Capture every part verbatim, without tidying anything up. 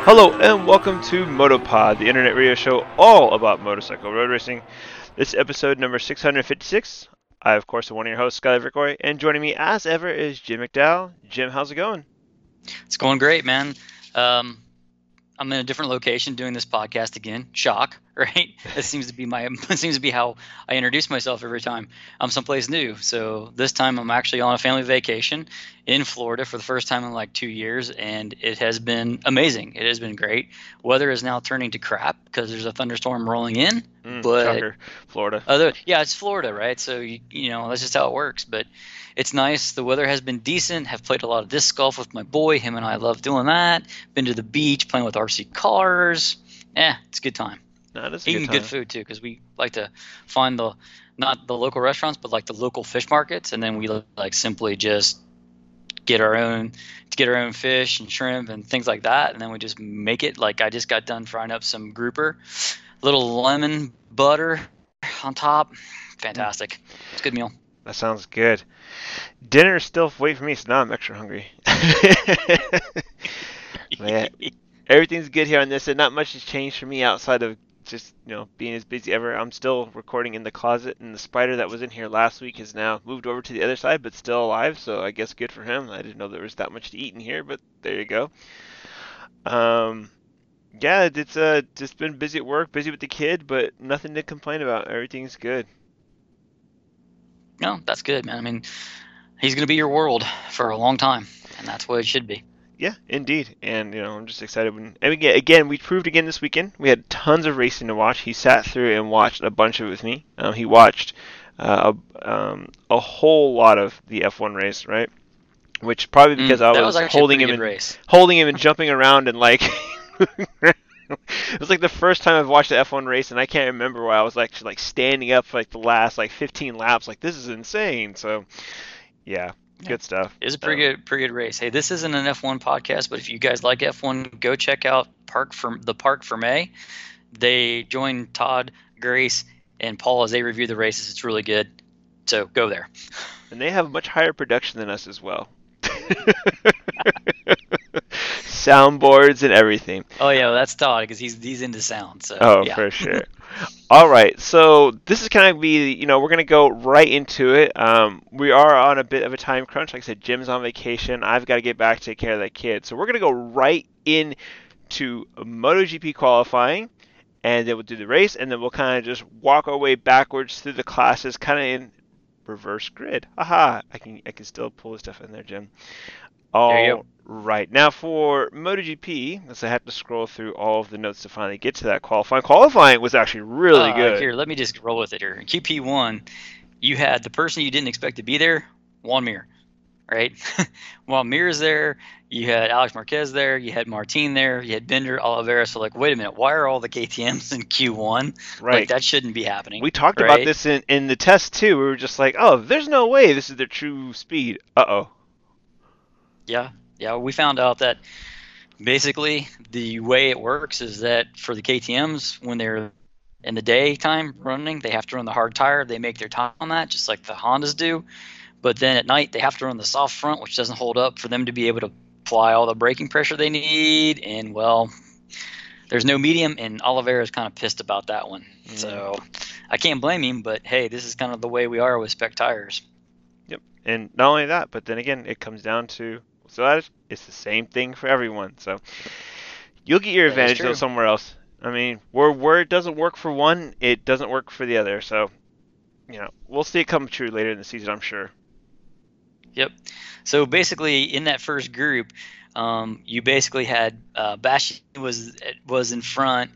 Hello and welcome to Motopod, the internet radio show all about motorcycle road racing. This is episode number six hundred fifty-six. I, of course, am one of your hosts, Skyler Vicroy, and joining me as ever is Jim McDowell. Jim, how's it going? It's going great, man. Um, I'm in a different location doing this podcast again. Shock, right? That seems to be my. It seems to be how I introduce myself every time I'm someplace new. So this time I'm actually on a family vacation in Florida for the first time in like two years, and it has been amazing. It has been great. Weather is now turning to crap because there's a thunderstorm rolling in. Mm, but shocker. Florida. Other, yeah, it's Florida, right? So you, you know that's just how it works. But it's nice. The weather has been decent. Have played a lot of disc golf with my boy. Him and I love doing that. Been to the beach, playing with R C cars. Eh, it's a good time. No, that's a Eating good, time. good food too, because we like to find the not the local restaurants, but like the local fish markets, and then we like simply just get our own to get our own fish and shrimp and things like that, and then we just make it. Like I just got done frying up some grouper, little lemon butter on top. Fantastic. It's a good meal. That sounds good. Dinner's still waiting for me, so now I'm extra hungry. Man, everything's good here on this, and not much has changed for me outside of just, you know, being as busy ever. I'm still recording in the closet, and the spider that was in here last week has now moved over to the other side, but still alive, so I guess good for him. I didn't know there was that much to eat in here, but there you go. Um, yeah, it's uh, just been busy at work, busy with the kid, but nothing to complain about. Everything's good. No, that's good, man. I mean, he's going to be your world for a long time, and that's what it should be. Yeah, indeed. And, you know, I'm just excited. When, and again, again, we proved again this weekend. We had tons of racing to watch. He sat through and watched a bunch of it with me. Um, he watched uh, a, um, a whole lot of the F one race, right? Which probably because mm, I was, was holding him and race. holding him and jumping around and like it was like the first time I've watched the F one race, and I can't remember why I was like like standing up for like the last like fifteen laps. Like, this is insane. So, yeah, yeah. Good stuff. It was a pretty um, good, pretty good race. Hey, this isn't an F one podcast, but if you guys like F one, go check out Park for the Park for May. They joined Todd, Grace, and Paul as they review the races. It's really good. So go there. And they have much higher production than us as well. Soundboards and everything. Oh yeah, well, that's Todd because he's he's into sound. So oh, yeah. for sure. All right, so this is kind of be you know we're gonna go right into it. Um, we are on a bit of a time crunch. Like I said, Jim's on vacation. I've got to get back to take care of that kid. So we're gonna go right into MotoGP qualifying, and then we'll do the race, and then we'll kind of just walk our way backwards through the classes, kind of in reverse grid. Aha! I can I can still pull the stuff in there, Jim. All right. Now for MotoGP, as I have to scroll through all of the notes to finally get to that qualifying. Qualifying was actually really uh, good. Here, let me just roll with it here. In Q P one, you had the person you didn't expect to be there, Juan Mir, right? While Mir's there, you had Alex Marquez there, you had Martin there, you had Bender, Oliveira. So like, wait a minute, why are all the K T Ms in Q one? Right. Like, that shouldn't be happening. We talked right? about this in, in the test too. We were just like, oh, there's no way this is their true speed. Uh-oh. Yeah. Yeah, we found out that basically the way it works is that for the K T Ms, when they're in the daytime running, they have to run the hard tire. They make their time on that, just like the Hondas do. But then at night, they have to run the soft front, which doesn't hold up for them to be able to apply all the braking pressure they need. And, well, there's no medium, and Oliveira is kind of pissed about that one. Mm. So I can't blame him, but, hey, this is kind of the way we are with spec tires. Yep, and not only that, but then again, it comes down to – so that is, it's the same thing for everyone. So you'll get your advantage though somewhere else. I mean, where where it doesn't work for one, it doesn't work for the other. So, you know, we'll see it come true later in the season, I'm sure. Yep. So basically, in that first group, um, you basically had uh, Bastianini was was in front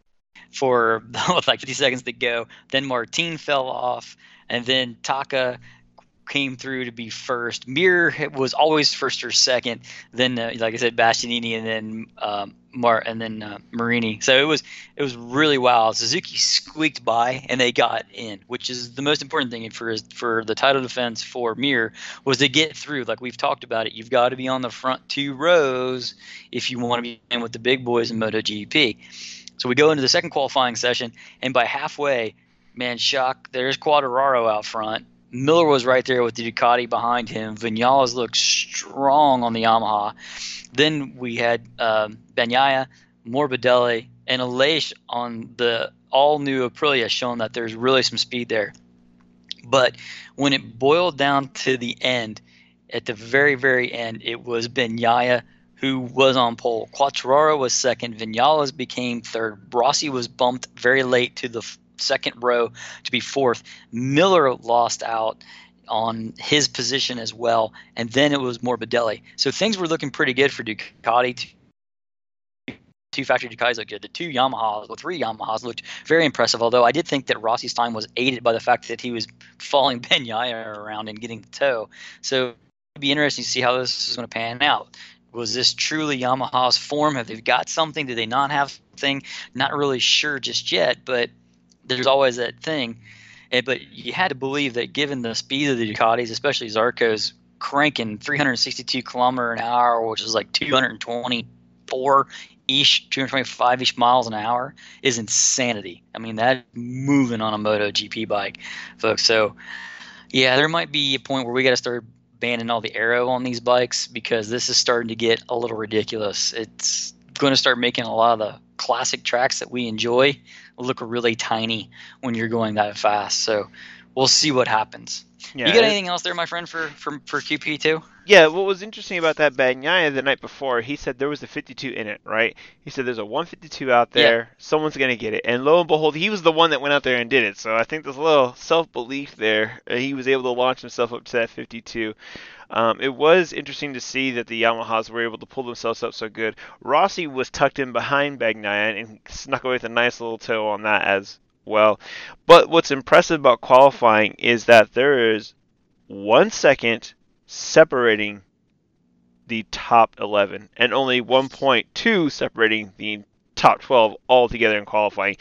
for like fifty seconds to go. Then Martin fell off, and then Taka came through to be first. Mir was always first or second. Then, uh, like I said, Bastianini, and then um, Mar, and then uh, Marini. So it was it was really wild. Suzuki squeaked by, and they got in, which is the most important thing for for the title defense for Mir was to get through. Like we've talked about it, you've got to be on the front two rows if you want to be in with the big boys in MotoGP. So we go into the second qualifying session, and by halfway, man, shock, there's Quadraro out front. Miller was right there with the Ducati behind him. Vinales looked strong on the Yamaha. Then we had um, Bagnaia, Morbidelli, and Aleix on the all-new Aprilia, showing that there's really some speed there. But when it boiled down to the end, at the very, very end, it was Bagnaia who was on pole. Quartararo was second. Vinales became third. Rossi was bumped very late to the second row to be fourth. Miller lost out on his position as well, and then it was Morbidelli. So things were looking pretty good for Ducati. Two factory Ducatis looked good. The two Yamahas, well, three Yamahas looked very impressive, although I did think that Rossi's time was aided by the fact that he was following Bagnaia around and getting the tow. So it'd be interesting to see how this is going to pan out. Was this truly Yamaha's form? Have they got something? Do they not have something? Not really sure just yet, but there's always that thing. And, but you had to believe that given the speed of the Ducatis, especially Zarco's cranking three hundred sixty-two kilometer an hour, which is like two hundred twenty-four-ish, two hundred twenty-five-ish miles an hour, is insanity. I mean, that's moving on a MotoGP bike, folks. So, yeah, there might be a point where we got to start banning all the aero on these bikes because this is starting to get a little ridiculous. It's going to start making a lot of the classic tracks that we enjoy look really tiny when you're going that fast. So we'll see what happens. Yeah, you got anything else there, my friend, for, for, for Q P two? Yeah, what was interesting about that Bagnaia the night before, he said there was a fifty-two in it, right? He said there's a one fifty-two out there, yeah. Someone's going to get it. And lo and behold, he was the one that went out there and did it. So I think there's a little self-belief there. He was able to launch himself up to that fifty-two. Um, it was interesting to see that the Yamahas were able to pull themselves up so good. Rossi was tucked in behind Bagnaia and snuck away with a nice little toe on that as well. But what's impressive about qualifying is that there is one second separating the top eleven and only one point two separating the top twelve altogether in qualifying.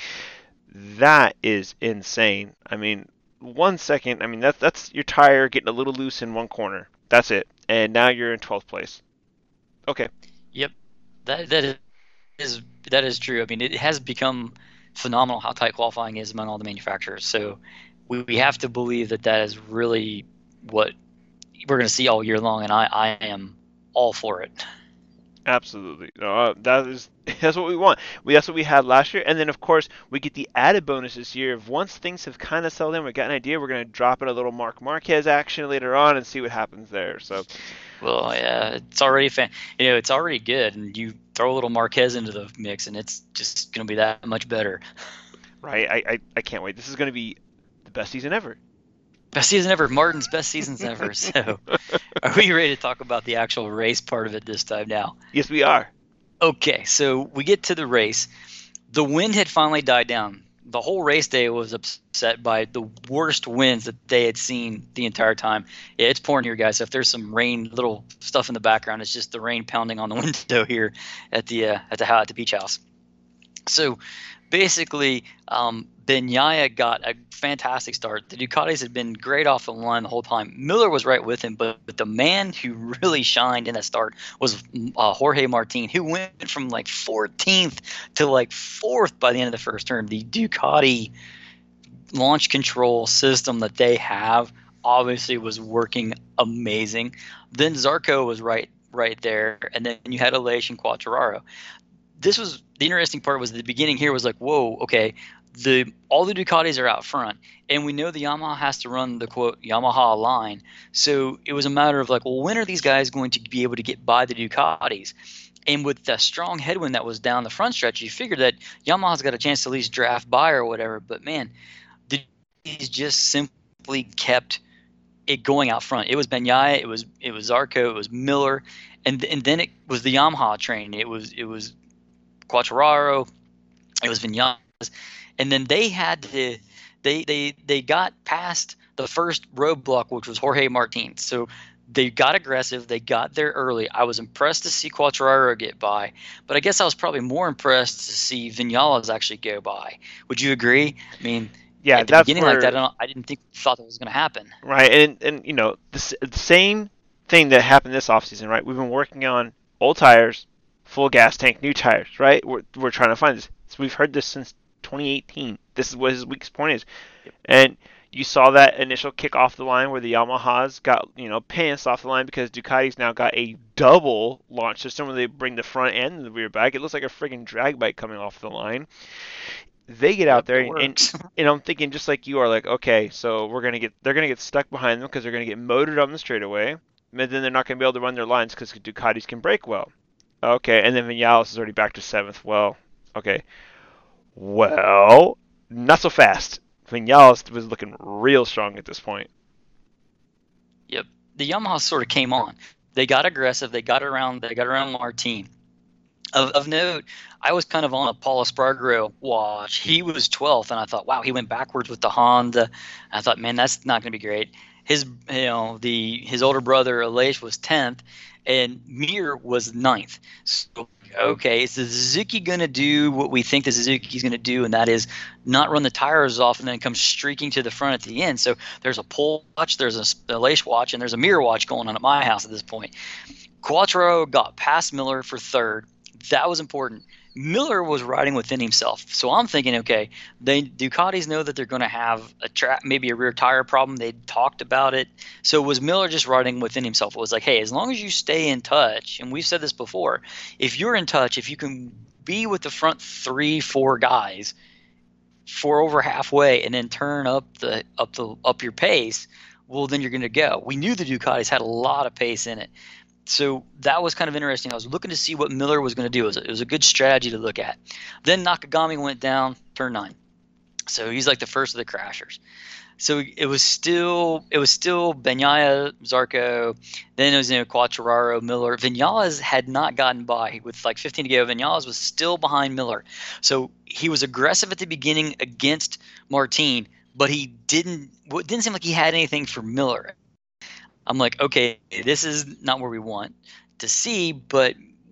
That is insane. I mean, one second, I mean, that's, that's your tire getting a little loose in one corner. That's it. And now you're in twelfth place. Okay. Yep. That that is that is true. I mean, it has become phenomenal how tight qualifying is among all the manufacturers. So we, we have to believe that that is really what we're going to see all year long, and I, I am all for it. Absolutely. Uh, that is that's what we want. We that's what we had last year, and then of course we get the added bonus this year. Of once things have kind of settled in, we got an idea. We're going to drop in a little Marc Marquez action later on and see what happens there. So, well, yeah, it's already fan. You know, it's already good, and you throw a little Marquez into the mix, and it's just going to be that much better. Right. I, I I can't wait. This is going to be the best season ever. Best season ever. Martin's best seasons ever. So, are we ready to talk about the actual race part of it this time now? Yes, we are. Okay, so we get to the race. The wind had finally died down. The whole race day was upset by the worst winds that they had seen the entire time. Yeah, it's pouring here, guys. So if there's some rain, little stuff in the background, it's just the rain pounding on the window here at the uh, at the at the beach house. So basically, um, Bagnaia got a fantastic start. The Ducatis had been great off the line the whole time. Miller was right with him, but, but the man who really shined in that start was uh, Jorge Martin, who went from like fourteenth to like fourth by the end of the first turn. The Ducati launch control system that they have obviously was working amazing. Then Zarco was right right there, and then you had Aleix and Quartararo. This was the interesting part. Was the beginning here was like, whoa, okay, the all the Ducatis are out front, and we know the Yamaha has to run the quote Yamaha line. So it was a matter of like, well, when are these guys going to be able to get by the Ducatis? And with the strong headwind that was down the front stretch, you figured that Yamaha's got a chance to at least draft by or whatever. But man, the Ducatis just simply kept it going out front. It was Bagnaia, it was it was Zarco, it was Miller, and and then it was the Yamaha train. It was it was Quartararo, it was Vinales, and then they had to they they they got past the first roadblock, which was Jorge Martin. So they got aggressive, they got there early. I was impressed to see Quartararo get by, but I guess I was probably more impressed to see Vinales actually go by. Would you agree? I mean, yeah, at the that's beginning where, like that, I, don't, I didn't think thought that was going to happen. Right, and and you know the, the same thing that happened this offseason, right? We've been working on old tires, full gas tank, new tires, right? We're we're trying to find this. So we've heard this since twenty eighteen. This is what his weakest point is. Yep. And You saw that initial kick off the line where the Yamahas got, you know, pantsed off the line because Ducati's now got a double launch system where they bring the front and the rear back. It looks like a friggin' drag bike coming off the line. They get out Yep, there it and, and works. and I'm thinking just like you are, like, okay, so we're gonna get they're gonna get stuck behind them because they're gonna get motored on the straightaway, and then they're not gonna be able to run their lines because Ducatis can brake well. Okay, and then Vinales is already back to seventh. Well, okay, well, not so fast. Vinales was looking real strong at this point. Yep. The Yamaha sort of came on. They got aggressive. They got around. They got around Martin. Of, of note, I was kind of on a Paulo Spargaro watch. He was twelfth, and I thought, wow, he went backwards with the Honda. I thought, man, that's not going to be great. His, you know, the his older brother Aleix was tenth, and Mir was ninth. So, okay, is the Suzuki going to do what we think the Suzuki's going to do, and that is not run the tires off and then come streaking to the front at the end? So there's a pole watch, there's a Aleix watch, and there's a Mir watch going on at my house at this point. Quattro got past Miller for third. That was important. Miller was riding within himself. So I'm thinking, okay, they Ducatis know that they're going to have a tra- maybe a rear tire problem. They talked about it. So was Miller just riding within himself? It was like, hey, as long as you stay in touch, and we've said this before, if you're in touch, if you can be with the front three, four guys for over halfway and then turn up the up the up your pace, well, then you're going to go. We knew the Ducatis had a lot of pace in it. So that was kind of interesting. I was looking to see what Miller was going to do. It was, a, it was a good strategy to look at. Then Nakagami went down, turn nine. So he's like the first of the crashers. So it was still it was still Bagnaia, Zarco. Then it was, you know, Quartararo, Miller. Vinales had not gotten by with like fifteen to go. Vinales was still behind Miller. So he was aggressive at the beginning against Martin, but he didn't. It didn't seem like he had anything for Miller. I'm like, okay, this is not where we want to see, but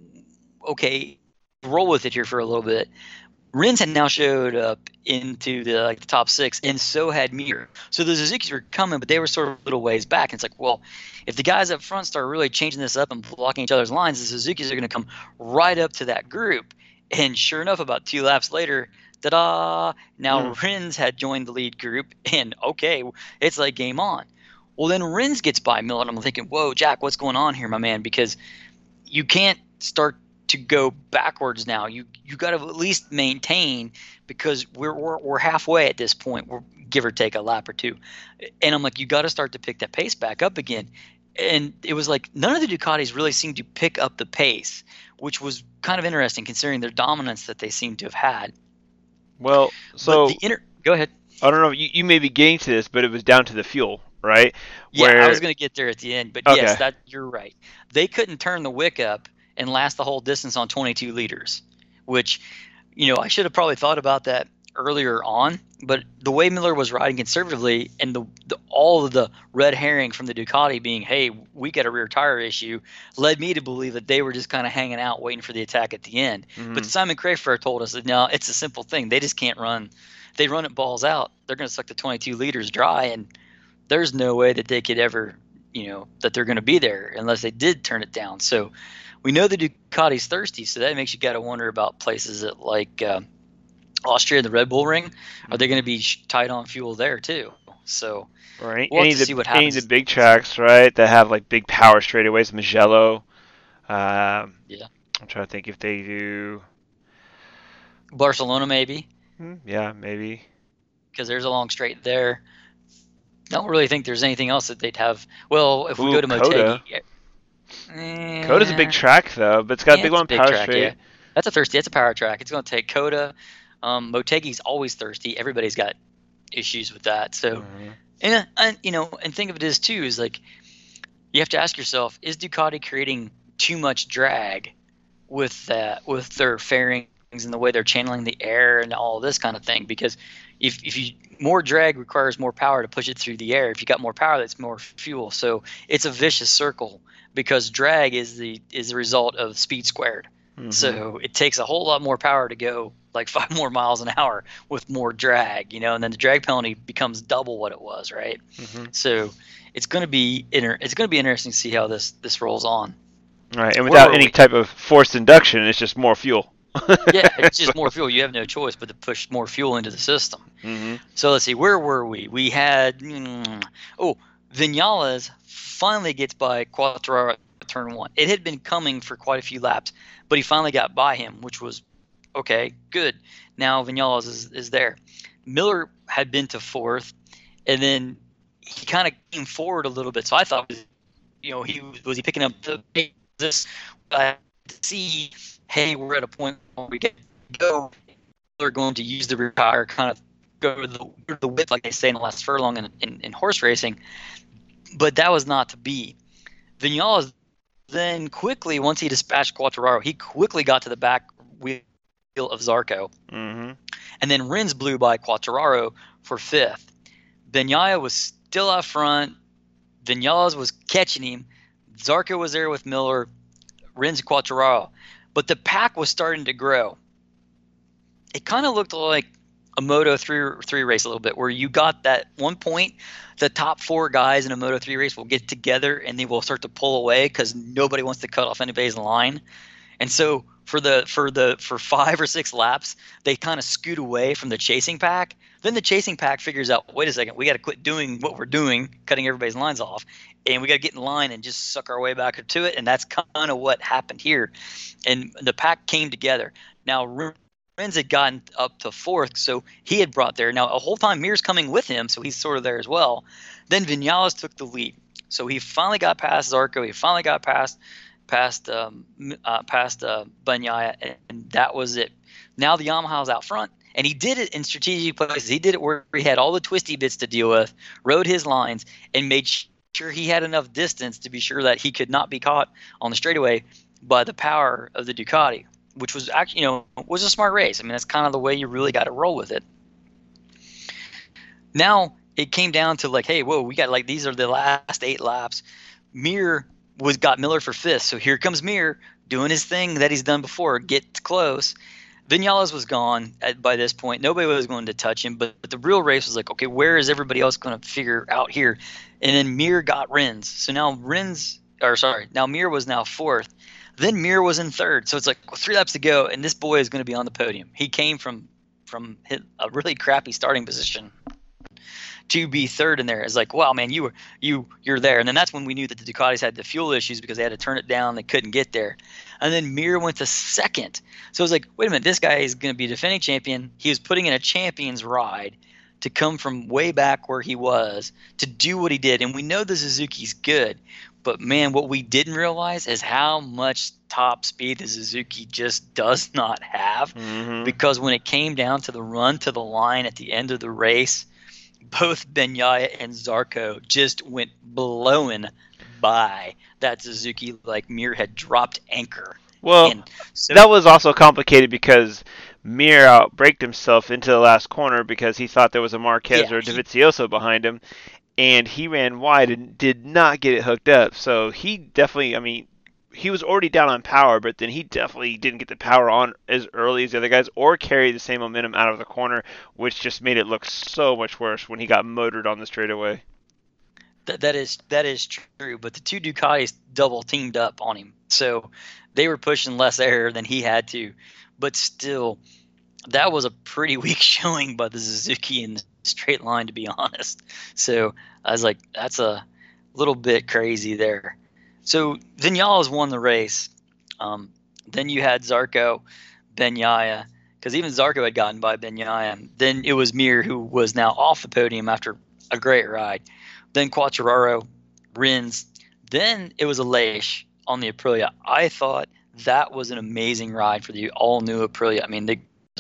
okay, roll with it here for a little bit. Rins had now showed up into the like the top six, and so had Mir. So the Suzukis were coming, but they were sort of a little ways back. And it's like, well, if the guys up front start really changing this up and blocking each other's lines, the Suzukis are going to come right up to that group. And sure enough, about two laps later, ta-da! Now mm. Rins had joined the lead group, and okay, it's like game on. Well, then Rins gets by Miller, and I'm thinking, whoa, Jack, what's going on here, my man? Because you can't start to go backwards now. You you got to at least maintain, because we're, we're we're halfway at this point. We're give or take a lap or two, and I'm like, you got to start to pick that pace back up again. And it was like none of the Ducatis really seemed to pick up the pace, which was kind of interesting considering their dominance that they seem to have had. Well, so but the inter- go ahead. I don't know. You you may be getting to this, but it was down to the fuel. Right? Yeah, Where... I was going to get there at the end, but okay. yes, that you're right. They couldn't turn the wick up and last the whole distance on twenty-two liters, which, you know, I should have probably thought about that earlier on. But the way Miller was riding conservatively, and the, the all of the red herring from the Ducati being, hey, we got a rear tire issue, led me to believe that they were just kind of hanging out waiting for the attack at the end. Mm-hmm. But Simon Crafer told us that no, it's a simple thing. They just can't run. If they run it balls out, they're going to suck the twenty-two liters dry, and there's no way that they could ever, you know, that they're going to be there unless they did turn it down. So we know the Ducati's thirsty, so that makes you got to wonder about places that like uh, Austria, the Red Bull Ring. Are they going to be tight on fuel there too? So right. we'll any have to the, see what any happens. of the big tracks, right, that have like big power straightaways, Mugello. Um, yeah. I'm trying to think if they do. Barcelona maybe. Hmm, yeah, maybe. Because there's a long straight there. Don't really think there's anything else that they'd have. Well, if Ooh, we go to Coda. Motegi. Eh, Coda's a big track, though, but it's got yeah, a big it's one a big power track, straight. Yeah. That's a thirsty. That's a power track. It's going to take Coda. Um, Motegi's always thirsty. Everybody's got issues with that. So, mm-hmm. and, and you know, and think of it as too is like you have to ask yourself: is Ducati creating too much drag with that, with their fairings and the way they're channeling the air and all this kind of thing? Because if if you more drag requires more power to push it through the air. If you got more power, that's more fuel. So it's a vicious circle because drag is the is the result of speed squared. Mm-hmm. So it takes a whole lot more power to go like five more miles an hour with more drag, you know, and then the drag penalty becomes double what it was, right? Mm-hmm. So it's going to be inter- it's going to be interesting to see how this this rolls on. All right, and without any we? type of forced induction, it's just more fuel. Yeah, it's just more fuel. You have no choice but to push more fuel into the system. Mm-hmm. So let's see, where were we? We had mm, oh, Vinales finally gets by Quartararo at turn one. It had been coming for quite a few laps, but he finally got by him, which was okay, good. Now Vinales is, is there. Miller had been to fourth, and then he kind of came forward a little bit. So I thought, you know, he was he picking up the this uh, to see, hey, we're at a point where we can go. They're going to use the rear tire, kind of go to the, the width, like they say in the last furlong in, in, in horse racing. But that was not to be. Vinales then quickly, once he dispatched Quartararo, he quickly got to the back wheel of Zarco. Mm-hmm. And then Rins blew by Quartararo for fifth. Bagnaia was still out front. Vinales was catching him. Zarco was there with Miller, Rins, Quartararo. But the pack was starting to grow. It kind of looked like a Moto three race a little bit, where you got that one point, the top four guys in a Moto three race will get together and they will start to pull away because nobody wants to cut off anybody's line. And so for the for the for five or six laps, they kind of scoot away from the chasing pack. Then the chasing pack figures out, wait a second, we got to quit doing what we're doing, cutting everybody's lines off, and we got to get in line and just suck our way back to it. And that's kind of what happened here. And the pack came together. Now Rins had gotten up to fourth, so he had brought there. Now, a whole time Mir's coming with him, so he's sort of there as well. Then Vinales took the lead. So he finally got past Zarco. He finally got past past um, uh, past uh, Bagnaia, and, and that was it. Now the Yamaha's out front, and he did it in strategic places. He did it where he had all the twisty bits to deal with, rode his lines, and made sure he had enough distance to be sure that he could not be caught on the straightaway by the power of the Ducati, which was actually, you know, was a smart race. I mean, that's kind of the way you really got to roll with it. Now it came down to like, hey, whoa, we got like these are the last eight laps. Mir was got Miller for fifth, so here comes Mir doing his thing that he's done before, get close. Vinales was gone at, by this point. Nobody was going to touch him, but, but the real race was like, okay, where is everybody else going to figure out here? And then Mir got Rins. So now Rins, or sorry, now Mir was now fourth. Then Mir was in third. So it's like well, three laps to go, and this boy is going to be on the podium. He came from from a really crappy starting position to be third in there. It's like, wow, man, you were you you're there. And then that's when we knew that the Ducatis had the fuel issues because they had to turn it down. They couldn't get there. And then Mir went to second. So it was like, wait a minute, this guy is going to be defending champion. He was putting in a champion's ride to come from way back where he was to do what he did. And we know the Suzuki's good. But, man, what we didn't realize is how much top speed the Suzuki just does not have. Mm-hmm. Because when it came down to the run to the line at the end of the race, both Bagnaia and Zarco just went blowing by that Suzuki like Mir had dropped anchor. Well, so, that was also complicated because Mir outbraked himself into the last corner because he thought there was a Marquez yeah, or a Dovizioso behind him. And he ran wide and did not get it hooked up. So he definitely, I mean, he was already down on power, but then he definitely didn't get the power on as early as the other guys or carry the same momentum out of the corner, which just made it look so much worse when he got motored on the straightaway. That, that is that is true, but the two Ducatis double teamed up on him. So they were pushing less air than he had to. But still, that was a pretty weak showing by the Suzuki in the straight line, to be honest. So I was like, that's a little bit crazy there. So Vinales won the race. Um, then you had Zarco, Bagnaia, because even Zarco had gotten by Bagnaia. Then it was Mir who was now off the podium after a great ride. Then Quartararo, Rins. Then it was Aleix on the Aprilia. I thought that was an amazing ride for the all-new Aprilia. I mean, they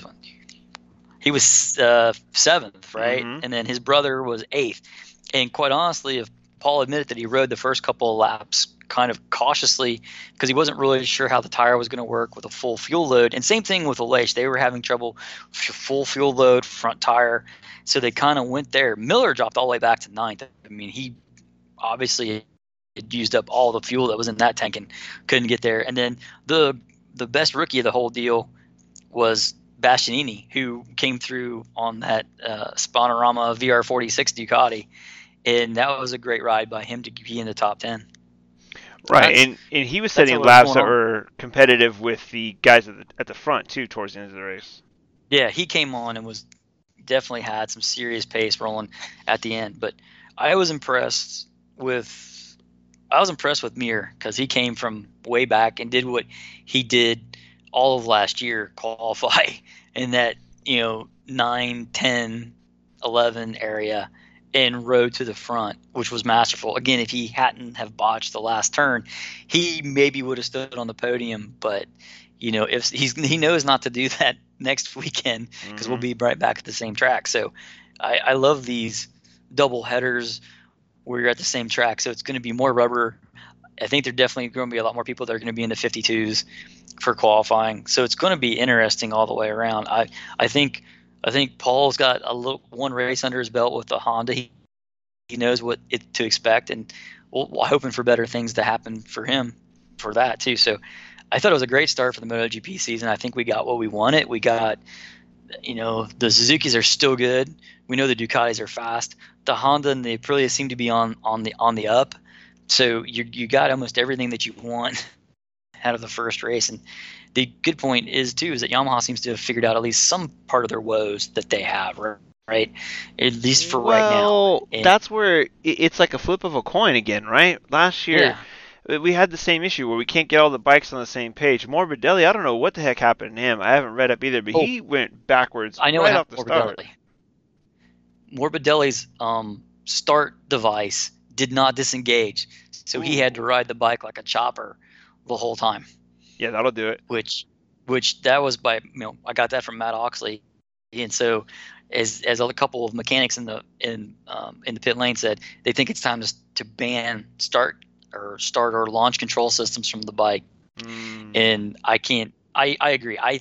He was uh, seventh, right? Mm-hmm. And then his brother was eighth. And quite honestly, if Paul admitted that he rode the first couple of laps kind of cautiously because he wasn't really sure how the tire was going to work with a full fuel load. And same thing with Aleix. They were having trouble full fuel load, front tire. So they kind of went there. Miller dropped all the way back to ninth. I mean, he obviously had used up all the fuel that was in that tank and couldn't get there. And then the the best rookie of the whole deal was Bastianini, who came through on that uh, Spanorama V R forty-six Ducati, and that was a great ride by him to be in the top ten. And Right, that's and and he was that's setting what was laps going that on. were competitive with the guys at the at the front too towards the end of the race. Yeah, he came on and was definitely had some serious pace rolling at the end. But I was impressed with I was impressed with Mir because he came from way back and did what he did all of last year, qualify in that, you know, nine, ten, eleven area and rode to the front, which was masterful. Again, if he hadn't have botched the last turn, he maybe would have stood on the podium. But you know, if he's he knows not to do that next weekend because we'll Mm-hmm. be right back at the same track. So I, I love these double headers where you're at the same track. So it's going to be more rubber. I think there definitely going to be a lot more people that are going to be in the fifty-twos for qualifying. So it's going to be interesting all the way around. I I think I think Paul's got a little one race under his belt with the Honda. He, he knows what it, to expect, and we're, we're hoping for better things to happen for him for that too. So I thought it was a great start for the MotoGP season. I think we got what we wanted. We got, you know, the Suzukis are still good. We know the Ducatis are fast. The Honda and the Aprilia seem to be on on the on the up. So you you got almost everything that you want out of the first race. And the good point is too is that Yamaha seems to have figured out at least some part of their woes that they have, right? At least for right now. Well, And that's where it- it's like a flip of a coin again, right? Last year, yeah, uh, we had the same issue where we can't get all the bikes on the same page. Morbidelli, I don't know what the heck happened to him. I haven't read up either, but oh, he went backwards I know what right off happened the to start. Morbidelli. Morbidelli's um, start device did not disengage, so he had to Ooh, ride the bike like a chopper the whole time. yeah, that'll do it. Which, which that was by you know I got that from Matt Oxley, and so as as a couple of mechanics in the in um, in the pit lane said, they think it's time to to ban start or start or launch control systems from the bike, Mm, and I can't. I I agree. I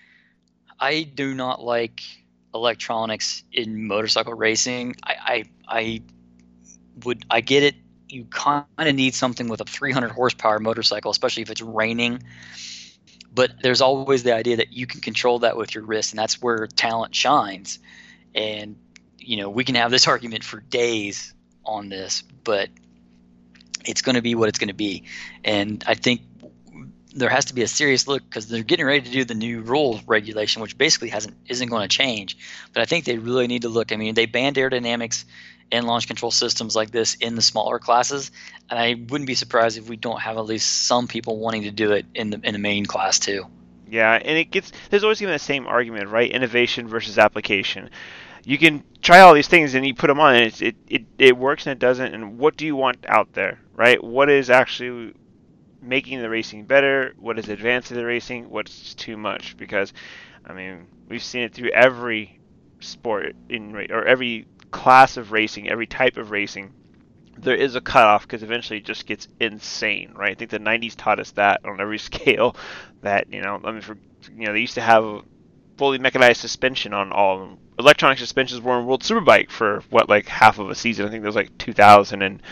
I do not like electronics in motorcycle racing. I I, I would I get it. You kind of need something with a three hundred horsepower motorcycle, especially if it's raining. But there's always the idea that you can control that with your wrist, and that's where talent shines. And you know, we can have this argument for days on this, but it's going to be what it's going to be. And I think there has to be a serious look because they're getting ready to do the new rule regulation, which basically hasn't isn't going to change. But I think they really need to look. I mean, they banned aerodynamics and launch control systems like this in the smaller classes, and I wouldn't be surprised if we don't have at least some people wanting to do it in the in the main class too. yeah, and it gets there's always gonna be the same argument, right? Innovation versus application. You can try all these things and you put them on, and it's, it it it works and it doesn't. And what do you want out there, right? What is actually making the racing better? What is advancing the racing? What's too much? Because, I mean, we've seen it through every sport in or every class of racing, every type of racing. There is a cutoff because eventually it just gets insane, right? I think the nineties taught us that on every scale. That you know, I mean, for you know, they used to have fully mechanized suspension on all of them. Electronic suspensions were in World Superbike for what, like half of a season. I think it was like two thousand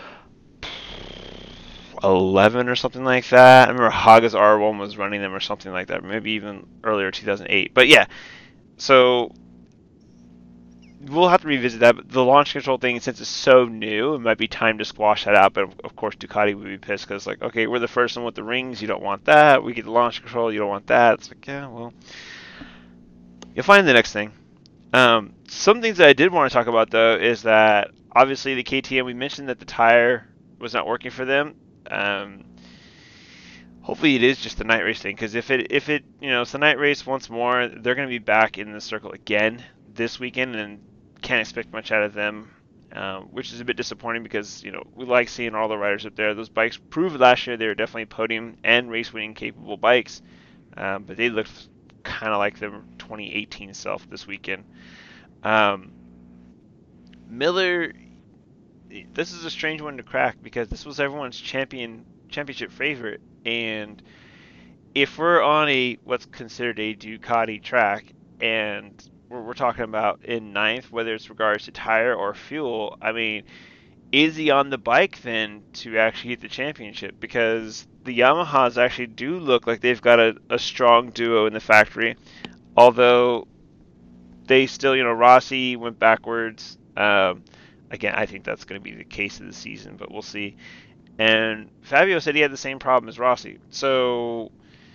eleven or something like that. I remember Haga's R one was running them or something like that, maybe even earlier, two thousand eight. But yeah, so we'll have to revisit that. But the launch control thing, since it's so new, it might be time to squash that out. But of course, Ducati would be pissed because, like, okay, we're the first one with the rings. You don't want that. We get the launch control. You don't want that. It's like, yeah, well, you'll find the next thing. Um, some things that I did want to talk about, though, is that obviously the K T M, we mentioned that the tire was not working for them. Um, hopefully it is just the night race thing, because if it if it you know it's the night race once more, they're going to be back in the circle again this weekend, and can't expect much out of them, um, which is a bit disappointing because you know we like seeing all the riders up there. Those bikes proved last year they were definitely podium and race winning capable bikes, um, but they looked kind of like their twenty eighteen self this weekend. Um, Miller, this is a strange one to crack because this was everyone's champion championship favorite, and if we're on a what's considered a Ducati track and we're, we're talking about in ninth, whether it's regards to tire or fuel, I mean, is he on the bike then to actually get the championship? Because the Yamahas actually do look like they've got a, a strong duo in the factory, although they still, you know, Rossi went backwards. Um, again, I think that's going to be the case of the season, but we'll see. And Fabio said he had the same problem as Rossi. So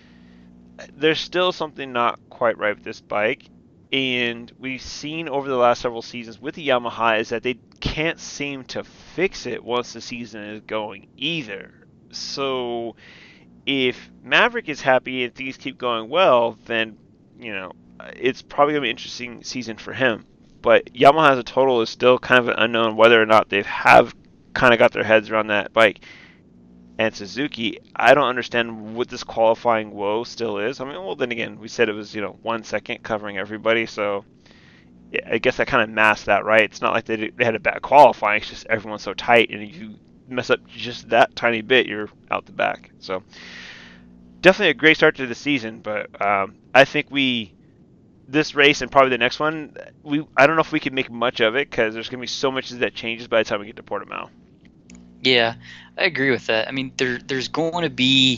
there's still something not quite right with this bike. And we've seen over the last several seasons with the Yamaha is that they can't seem to fix it once the season is going either. So if Maverick is happy and things keep going well, then, you know, it's probably going to be an interesting season for him. But Yamaha as a total is still kind of an unknown whether or not they have kind of got their heads around that bike. And Suzuki, I don't understand what this qualifying woe still is. I mean, well, then again, we said it was, you know, one second covering everybody, so I guess that kind of masked that, right? It's not like they did, they had a bad qualifying. It's just everyone's so tight, and if you mess up just that tiny bit, you're out the back. So definitely a great start to the season, but um, I think we this race and probably the next one, we I don't know if we can make much of it because there's going to be so much that changes by the time we get to Portimao. Yeah, I agree with that. I mean, there there's going to be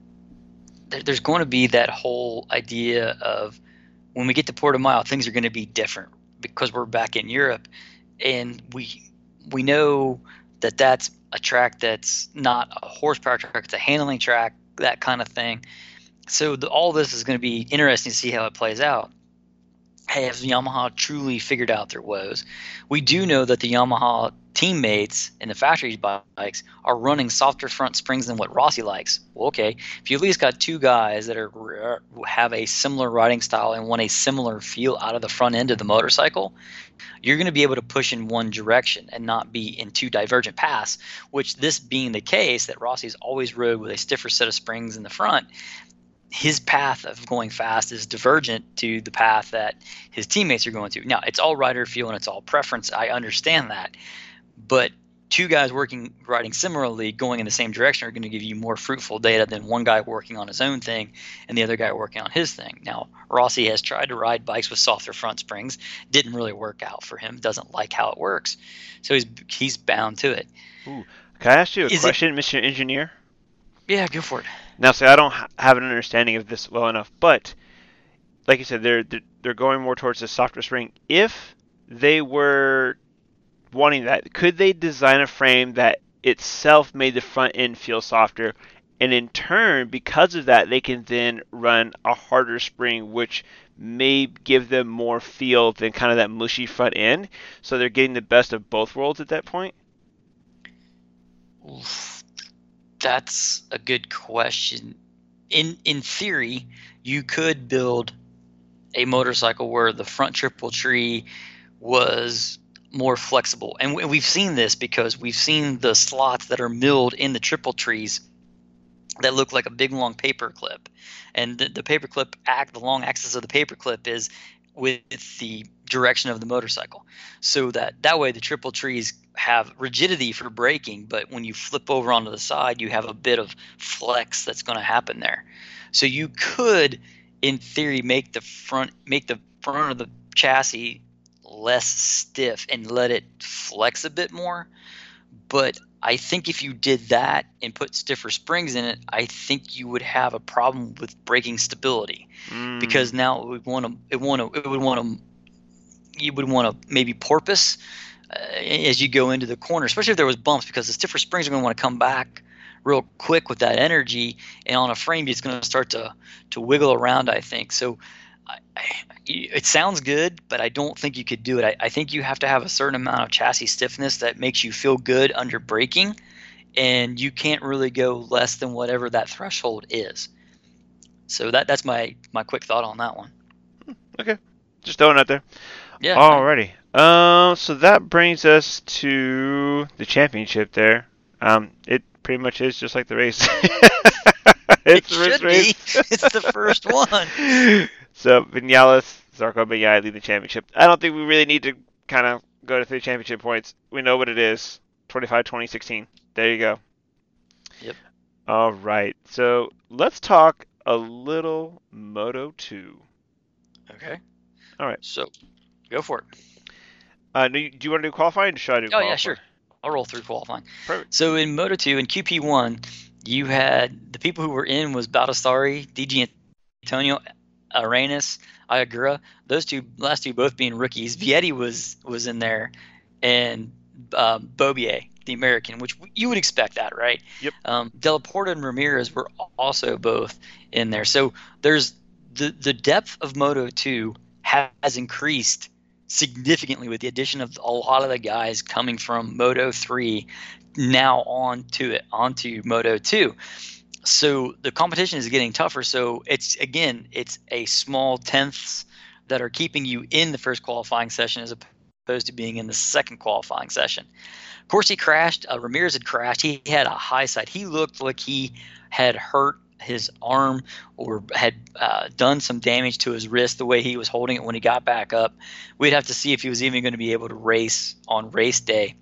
there, there's going to be that whole idea of when we get to Portimao, things are going to be different because we're back in Europe, and we we know that that's a track that's not a horsepower track; it's a handling track, that kind of thing. So the, all this is going to be interesting to see how it plays out. Have Yamaha truly figured out their woes? We do know that the Yamaha teammates in the factory bikes are running softer front springs than what Rossi likes. Well, okay, if you at least got two guys that are have a similar riding style and want a similar feel out of the front end of the motorcycle, you're going to be able to push in one direction and not be in two divergent paths, which this being the case that Rossi's always rode with a stiffer set of springs in the front, his path of going fast is divergent to the path that his teammates are going to. Now, it's all rider feel and it's all preference. I understand that. But two guys working, riding similarly, going in the same direction are going to give you more fruitful data than one guy working on his own thing and the other guy working on his thing. Now, Rossi has tried to ride bikes with softer front springs. Didn't really work out for him. Doesn't like how it works. So he's he's bound to it. Ooh. Can I ask you a Is question, it, Mister Engineer? Yeah, go for it. Now, say I don't have an understanding of this well enough, but like you said, they're they're going more towards the softer spring. If they were wanting that, could they design a frame that itself made the front end feel softer, and in turn, because of that, they can then run a harder spring, which may give them more feel than kind of that mushy front end, so they're getting the best of both worlds at that point? Oof. That's a good question. In in theory, you could build a motorcycle where the front triple tree was more flexible. And we've seen this because we've seen the slots that are milled in the triple trees that look like a big long paper clip. And the, the paper clip act, the long axis of the paper clip is with the direction of the motorcycle. So that, that way the triple trees have rigidity for braking, but when you flip over onto the side, you have a bit of flex that's going to happen there. So you could, in theory, make the front make the front of the chassis less stiff and let it flex a bit more. But I think if you did that and put stiffer springs in it, I think you would have a problem with braking stability, mm. because now it would want to it want to it would want to you would want to maybe porpoise uh, as you go into the corner, especially if there was bumps, because the stiffer springs are going to want to come back real quick with that energy, and on a frame it's going to start to to wiggle around, I think. So I, I, it sounds good, but I don't think you could do it. I, I think you have to have a certain amount of chassis stiffness that makes you feel good under braking, and you can't really go less than whatever that threshold is. So that that's my, my quick thought on that one. Okay. Just throwing it out there. Yeah. Alrighty. Um, so that brings us to the championship there. Um, it pretty much is just like the race. It's it the should race. Be. It's the first one. So Vinales, Zarco, Bagnaia lead the championship. I don't think we really need to kind of go to three championship points. We know what it is. twenty-five twenty sixteen. There you go. Yep. All right. So let's talk a little Moto two. Okay. All right. So go for it. Uh, do you, do you want to do qualifying or should I do oh, qualifying? Oh, yeah, sure. I'll roll through qualifying. Perfect. So in Moto two and Q P one, you had the people who were in was Baldassari, D G Antonio, Arenas, Ayagura. Those two, last two both being rookies. Vietti was was in there, and um, Bobier the American, which you would expect that, right? Yep. Um, Della Porta and Ramirez were also both in there. So there's the the depth of Moto two has increased significantly with the addition of a lot of the guys coming from Moto three now onto it onto Moto two. So the competition is getting tougher. So it's again, it's a small tenths that are keeping you in the first qualifying session as opposed to being in the second qualifying session. Of course, he crashed. Uh, Ramirez had crashed. He had a high side. He looked like he had hurt his arm or had uh, done some damage to his wrist the way he was holding it when he got back up. We'd have to see if he was even going to be able to race on race day.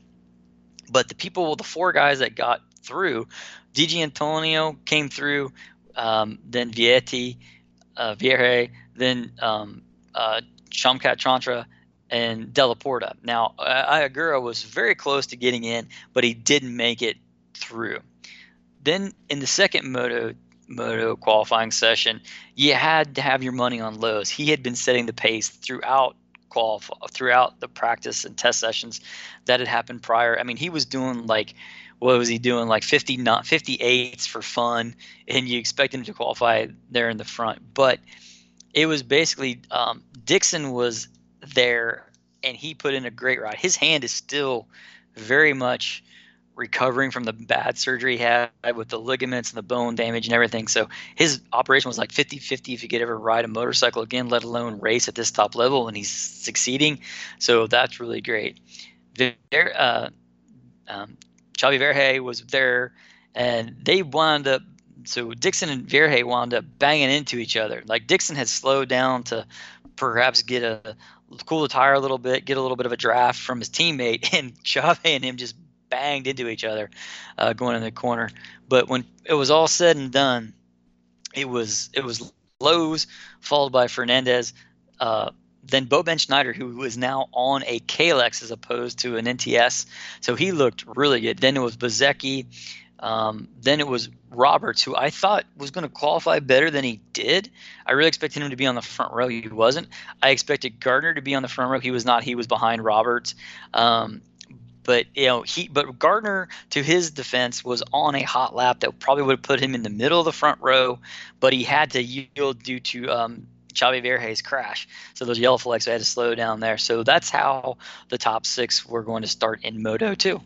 But the people, the four guys that got through, Di Giannantonio came through, um, then Vietti, uh, Vierge, then um, uh, Shamkat Chantra, and Della Porta. Now, Ayagura was very close to getting in, but he didn't make it through. Then in the second moto moto qualifying session, you had to have your money on Lowes. He had been setting the pace throughout qualify throughout the practice and test sessions that had happened prior. I mean, he was doing like, what was he doing? Like fifty, not fifty-eights for fun, and you expect him to qualify there in the front. But it was basically um, Dixon was there, and he put in a great ride. His hand is still very much recovering from the bad surgery he had with the ligaments and the bone damage and everything. So his operation was like fifty-fifty if he could ever ride a motorcycle again, let alone race at this top level, and he's succeeding. So that's really great. There, uh, um, Xavi Vierge was there, and they wound up – so Dixon and Vierge wound up banging into each other. Like Dixon had slowed down to perhaps get a – cool the tire a little bit, get a little bit of a draft from his teammate, and Xavi and him just – banged into each other uh, going in the corner. But when it was all said and done, it was it was Lowes followed by Fernandez, uh, then Boben Schneider, who was now on a Kalex as opposed to an N T S, so he looked really good. Then it was Bezecchi, um, then it was Roberts, who I thought was going to qualify better than he did. I really expected him to be on the front row. He wasn't. I expected Gardner to be on the front row. He was not. He was behind Roberts. Um, But you know he, but Gardner, to his defense, was on a hot lap that probably would have put him in the middle of the front row, but he had to yield due to um, Xavi Vierge's crash. So those yellow flags, so I had to slow down there. So that's how the top six were going to start in Moto two.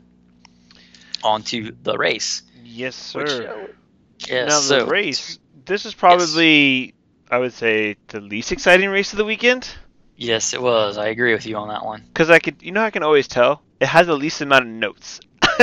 Onto the race. Yes, sir. Which, uh, yeah, now so, the race. This is probably, yes. I would say, the least exciting race of the weekend. Yes, it was. I agree with you on that one. Because I could, you know, I can always tell it has the least amount of notes.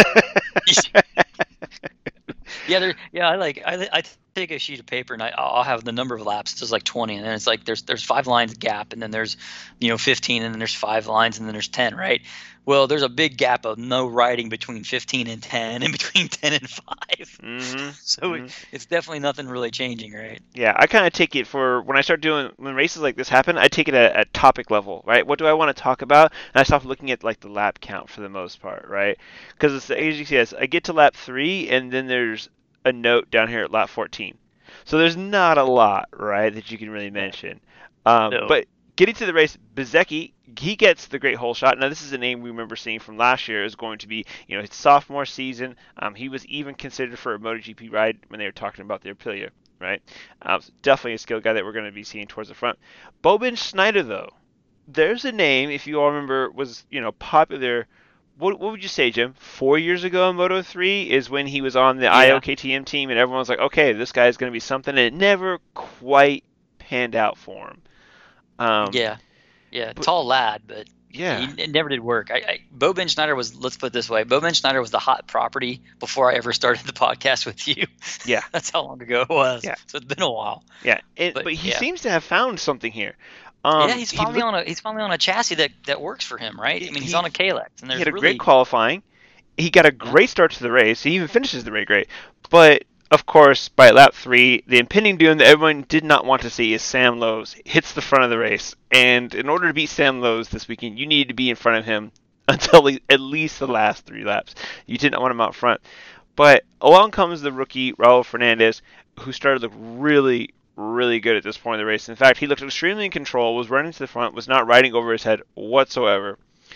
yeah, there, yeah. I like. I, I take a sheet of paper and I, I'll have the number of laps. It's just like twenty, and then it's like there's there's five lines gap, and then there's you know fifteen, and then there's five lines, and then there's ten, right? Well, there's a big gap of no riding between fifteen and ten, and between ten and five. Mm-hmm. So mm-hmm. It, it's definitely nothing really changing, right? Yeah, I kind of take it for when I start doing when races like this happen. I take it at, at topic level, right? What do I want to talk about? And I stop looking at like the lap count for the most part, right? Because it's the A G C S. I get to lap three, and then there's a note down here at lap fourteen. So there's not a lot, right, that you can really mention. Um, no. But getting to the race, Bezecchi, he gets the great hole shot. Now, this is a name we remember seeing from last year. Is going to be, you know, his sophomore season. Um, he was even considered for a MotoGP ride when they were talking about the Aprilia, right? Um, so definitely a skilled guy that we're going to be seeing towards the front. Boben Schneider, though, there's a name, if you all remember, was, you know, popular. What, what would you say, Jim? Four years ago in Moto three is when he was on the yeah. I O K T M team, and everyone was like, okay, this guy's going to be something, and it never quite panned out for him. Um, yeah. Yeah, but, tall lad, but yeah, he, it never did work. I, I, Boben Schneider was, let's put it this way, Boben Schneider was the hot property before I ever started the podcast with you. Yeah. That's how long ago it was. Yeah. So it's been a while. Yeah, it, but, but he yeah. seems to have found something here. Um, yeah, he's finally he looked, on a he's finally on a chassis that, that works for him, right? I mean, he's he, on a Kalex, and there's he had a really, great qualifying. He got a great start to the race. He even finishes the race great, but of course, by lap three, the impending doom that everyone did not want to see is Sam Lowes hits the front of the race. And in order to beat Sam Lowes this weekend, you needed to be in front of him until at least the last three laps. You didn't want him out front. But along comes the rookie, Raul Fernandez, who started to look really, really good at this point in the race. In fact, he looked extremely in control, was running to the front, was not riding over his head whatsoever.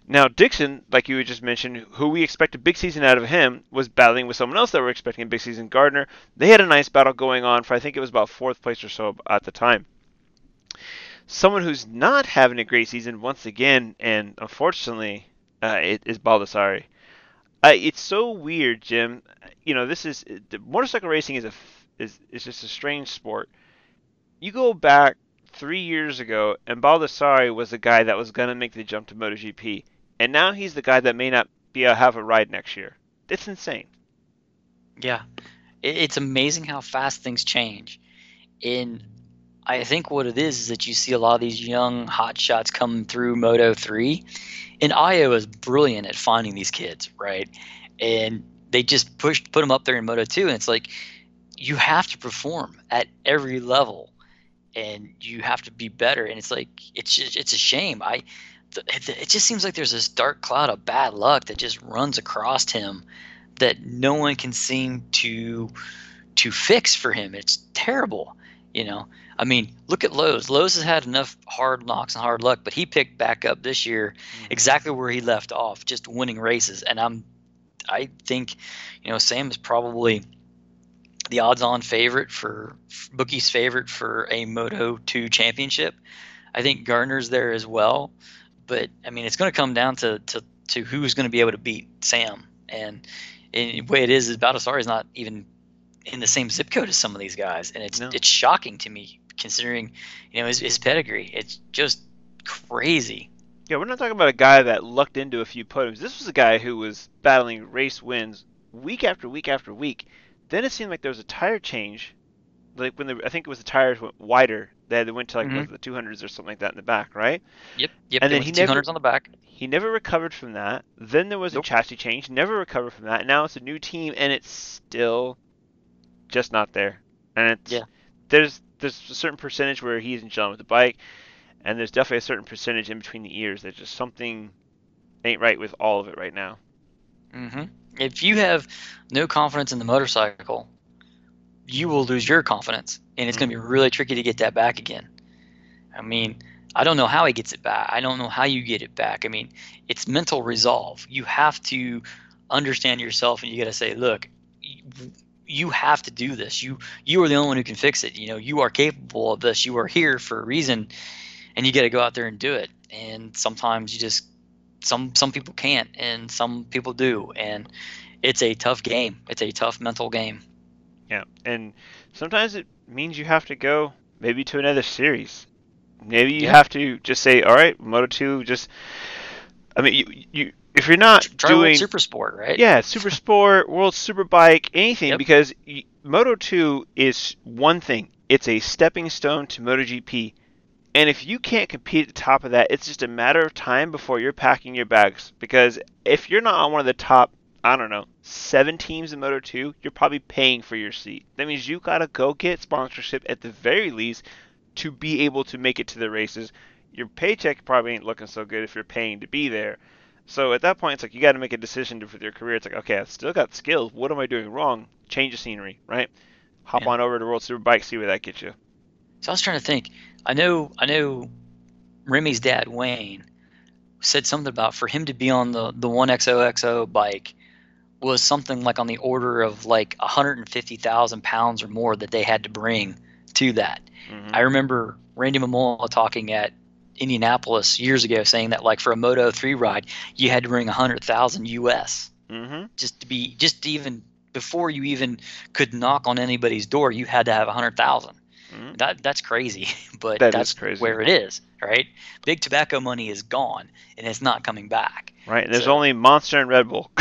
Now, Dixon, like you had just mentioned, who we expect a big season out of him, was battling with someone else that we're expecting a big season, Gardner. They had a nice battle going on for, I think it was about fourth place or so at the time. Someone who's not having a great season once again, and unfortunately, uh, it is Baldassari. Uh, it's so weird, Jim. You know, this is the motorcycle racing is a is is just a strange sport. You go back three years ago, and Baldassari was the guy that was going to make the jump to MotoGP, and now he's the guy that may not be able to have a ride next year. It's insane. Yeah, it's amazing how fast things change. And I think what it is is that you see a lot of these young hot shots come through Moto three, and Io is brilliant at finding these kids, right? And they just push put them up there in Moto two, and it's like you have to perform at every level, and you have to be better. And it's like it's just, it's a shame. I it just seems like there's this dark cloud of bad luck that just runs across him that no one can seem to to fix for him. It's terrible, you know. I mean, look at Lowe's. Lowe's has had enough hard knocks and hard luck, but he picked back up this year exactly where he left off, just winning races. And I'm, I think, you know, Sam is probably the odds-on favorite for bookies' favorite for a Moto two championship. I think Gardner's there as well, but I mean, it's going to come down to to to who's going to be able to beat Sam. And, and the way it is is Baldassari is not even in the same zip code as some of these guys, and it's no. it's shocking to me considering, you know, his, his pedigree. It's just crazy. Yeah, we're not talking about a guy that lucked into a few podiums. This was a guy who was battling race wins week after week after week. Then it seemed like there was a tire change, like when the I think it was the tires went wider. They they went to like mm-hmm. the two hundreds or something like that in the back, right? Yep, yep. And then he two hundreds never, on the back. He never recovered from that. Then there was nope. a chassis change, never recovered from that. And now it's a new team, and it's still just not there. And it's yeah. there's there's a certain percentage where he's in gelling with the bike, and there's definitely a certain percentage in between the ears. There's just something ain't right with all of it right now. Mm-hmm. If you have no confidence in the motorcycle, you will lose your confidence, and it's mm-hmm. going to be really tricky to get that back again. I mean, I don't know how he gets it back. I don't know how you get it back. I mean, it's mental resolve. You have to understand yourself, and you got to say, look, you have to do this. You you are the only one who can fix it. You know, you are capable of this. You are here for a reason, and you got to go out there and do it. And sometimes you just some some people can't, and some people do, and it's a tough game. It's a tough mental game. Yeah, and sometimes it means you have to go maybe to another series. Maybe you yeah. have to just say, all right, Moto two, just. I mean, you you. If you're not Try doing World Super Sport, right? Yeah, Super Sport, World Superbike, anything, yep. because Moto two is one thing. It's a stepping stone to MotoGP. And if you can't compete at the top of that, it's just a matter of time before you're packing your bags. Because if you're not on one of the top, I don't know, seven teams in Moto two, you're probably paying for your seat. That means you got to go get sponsorship at the very least to be able to make it to the races. Your paycheck probably ain't looking so good if you're paying to be there. So at that point, it's like you got to make a decision with your career. It's like, okay, I've still got skills. What am I doing wrong? Change the scenery, right? Hop yeah. on over to World Superbike, see where that gets you. So I was trying to think. I know, I know, Remy's dad Wayne said something about for him to be on the the one X O X O bike was something like on the order of like one hundred fifty thousand pounds or more that they had to bring to that. Mm-hmm. I remember Randy Mamola talking at Indianapolis years ago saying that like for a Moto three ride you had to bring one hundred thousand U S mm-hmm. just to be just to even before you even could knock on anybody's door you had to have one hundred thousand. Mm-hmm. That that's crazy, but that that's crazy. Where it is, right? Big tobacco money is gone and it's not coming back. Right, and there's so, only Monster and Red Bull.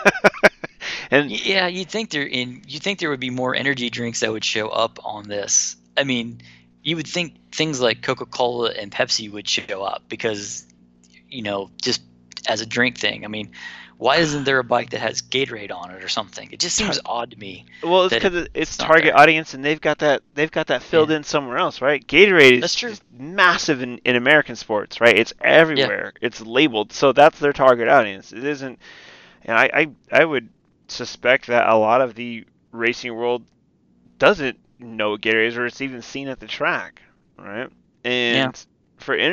And yeah, you'd think there in you think there would be more energy drinks that would show up on this. I mean, you would think things like Coca-Cola and Pepsi would show up because, you know, just as a drink thing. I mean, why isn't there a bike that has Gatorade on it or something? It just seems odd to me. Well, it's because it, it's, it's target audience, and they've got that they've got that filled yeah. in somewhere else, right? Gatorade is that's true. Just massive in, in American sports, right? It's everywhere. Yeah. It's labeled, so that's their target audience. It isn't, and I, I I would suspect that a lot of the racing world doesn't know what Gatorade is, or it's even seen at the track, right? And yeah. for energy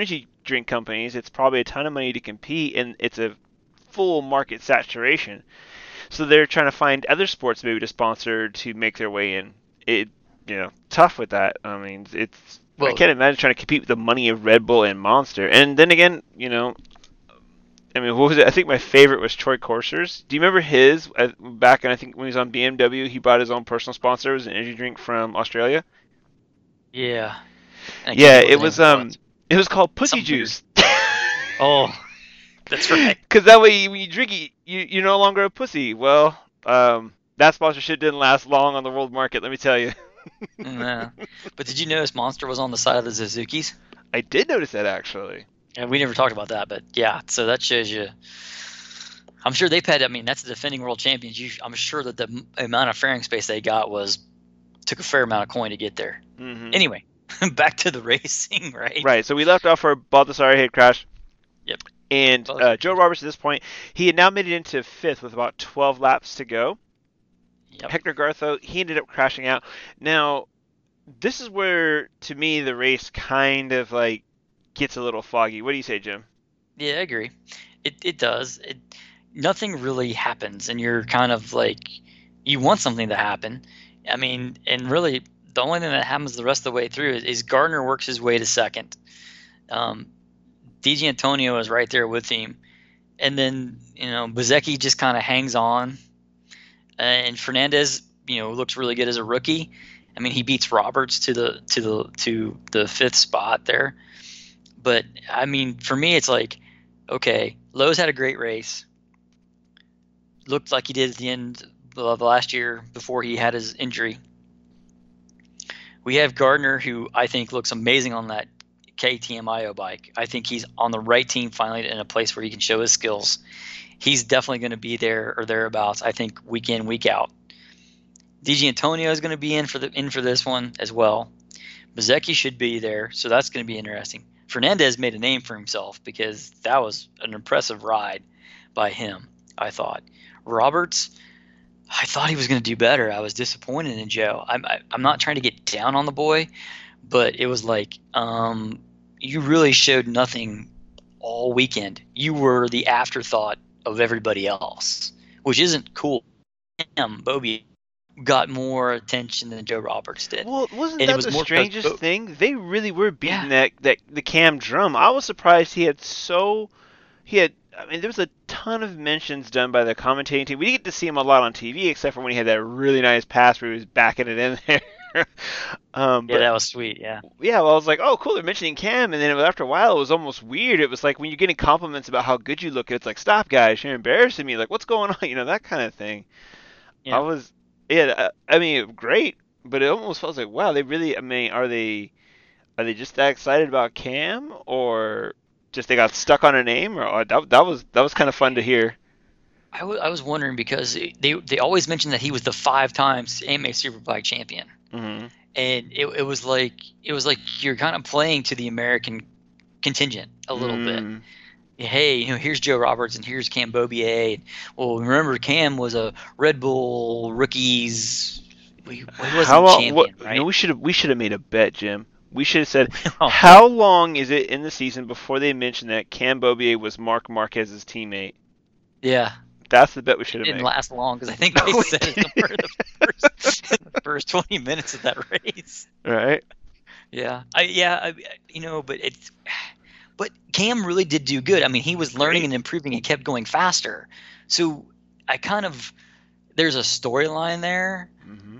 drink companies. It's probably a ton of money to compete, and it's a full market saturation. So they're trying to find other sports maybe to sponsor to make their way in. It, you know, tough with that. I mean, it's I Well, can't imagine trying to compete with the money of Red Bull and Monster. And then again, you know, I mean, what was it? I think my favorite was Troy Corsers. Do you remember his uh, back? And I think when he was on B M W, he bought his own personal sponsor. It was an energy drink from Australia. yeah. And I can't Yeah, remember what it the name was of it um, was. it was called Pussy Something weird. Juice. Oh, that's right. Because that way, you- when you drink it, you you're no longer a pussy. Well, um, that sponsorship didn't last long on the world market. Let me tell you. Yeah. But did you notice Monster was on the side of the Suzuki's? I did notice that actually. And we never talked about that, but yeah. So that shows you. I'm sure they've had. I mean, that's the defending world champions. You, I'm sure that the m- amount of fairing space they got was took a fair amount of coin to get there. Hmm Anyway, back to the racing, right? Right. So we left off where Baldassare had crashed. Yep. And Baldassare uh, Joe Roberts at this point, he had now made it into fifth with about twelve laps to go. Yep. Hector Gartho, he ended up crashing out. Now, this is where, to me, the race kind of like gets a little foggy. What do you say, Jim? Yeah, I agree. It it does. It nothing really happens, and you're kind of like you want something to happen. I mean, and really, the only thing that happens the rest of the way through is, is Gardner works his way to second. Um, D J Antonio is right there with him, and then you know Bezecchi just kind of hangs on, and Fernandez, you know, looks really good as a rookie. I mean, he beats Roberts to the to the to the fifth spot there. But I mean, for me, it's like, okay, Lowe's had a great race. Looked like he did at the end of last year before he had his injury. We have Gardner, who I think looks amazing on that K T M I O bike. I think he's on the right team finally in a place where he can show his skills. He's definitely going to be there or thereabouts, I think, week in, week out. D J Antonio is going to be in for the in for this one as well. Bezecchi should be there, so that's going to be interesting. Fernandez made a name for himself because that was an impressive ride by him, I thought. Roberts, I thought he was going to do better. I was disappointed in Joe. I'm I, I'm not trying to get down on the boy, but it was like um, you really showed nothing all weekend. You were the afterthought of everybody else, which isn't cool. Him, Bobby, got more attention than Joe Roberts did. Well, wasn't And it that was the more because strangest Bo- thing? They really were beating Yeah. that, that the Cam drum. I was surprised he had so he had. I mean, there was a ton of mentions done by the commentating team. We didn't get to see him a lot on T V, except for when he had that really nice pass where he was backing it in there. um, Yeah, but that was sweet. Yeah. yeah, well, I was like, oh, cool, they're mentioning Cam, and then it was, after a while, it was almost weird. It was like when you're getting compliments about how good you look, it's like, stop, guys, you're embarrassing me. Like, what's going on? You know, that kind of thing. I Yeah. was, yeah, I I mean, great, but it almost felt like, wow, they really, I mean, are they, are they just that excited about Cam, or just they got stuck on a name, or, or that, that was that was kind of fun to hear. I, w- I was wondering because they they always mentioned that he was the five times A M A Superbike champion, Hmm and it, it was like it was like you're kind of playing to the American contingent a little bit. Mm. Hey, you know, here's Joe Roberts and here's Cam Beaubier. And, well, remember Cam was a Red Bull rookies. He, he How wasn't long? champion, What? You right? know, we should have we should have made a bet, Jim. We should have said, Oh, how long is it in the season before they mentioned that Cam Beaubier was Mark Marquez's teammate? yeah, That's the bet we it should have didn't made. last long because I think they No, it said it didn't. somewhere in the first in the first twenty minutes of that race. Right? Yeah, I yeah, I, you know, but it's but Cam really did do good. I mean, he was learning Great. and improving and kept going faster. So I kind of there's a storyline there Hmm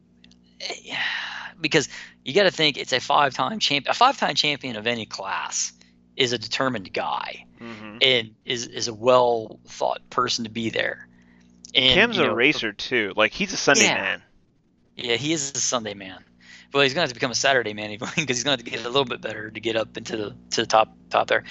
eh, because you got to think it's a five-time champ, a five-time champion of any class is a determined guy hmm and is is a well thought person to be there. And Cam's you a know, racer too. Like he's a Sunday yeah, man. yeah, he is a Sunday man. Well, he's going to have to become a Saturday man because he's going to have to get a little bit better to get up into the to the top top there.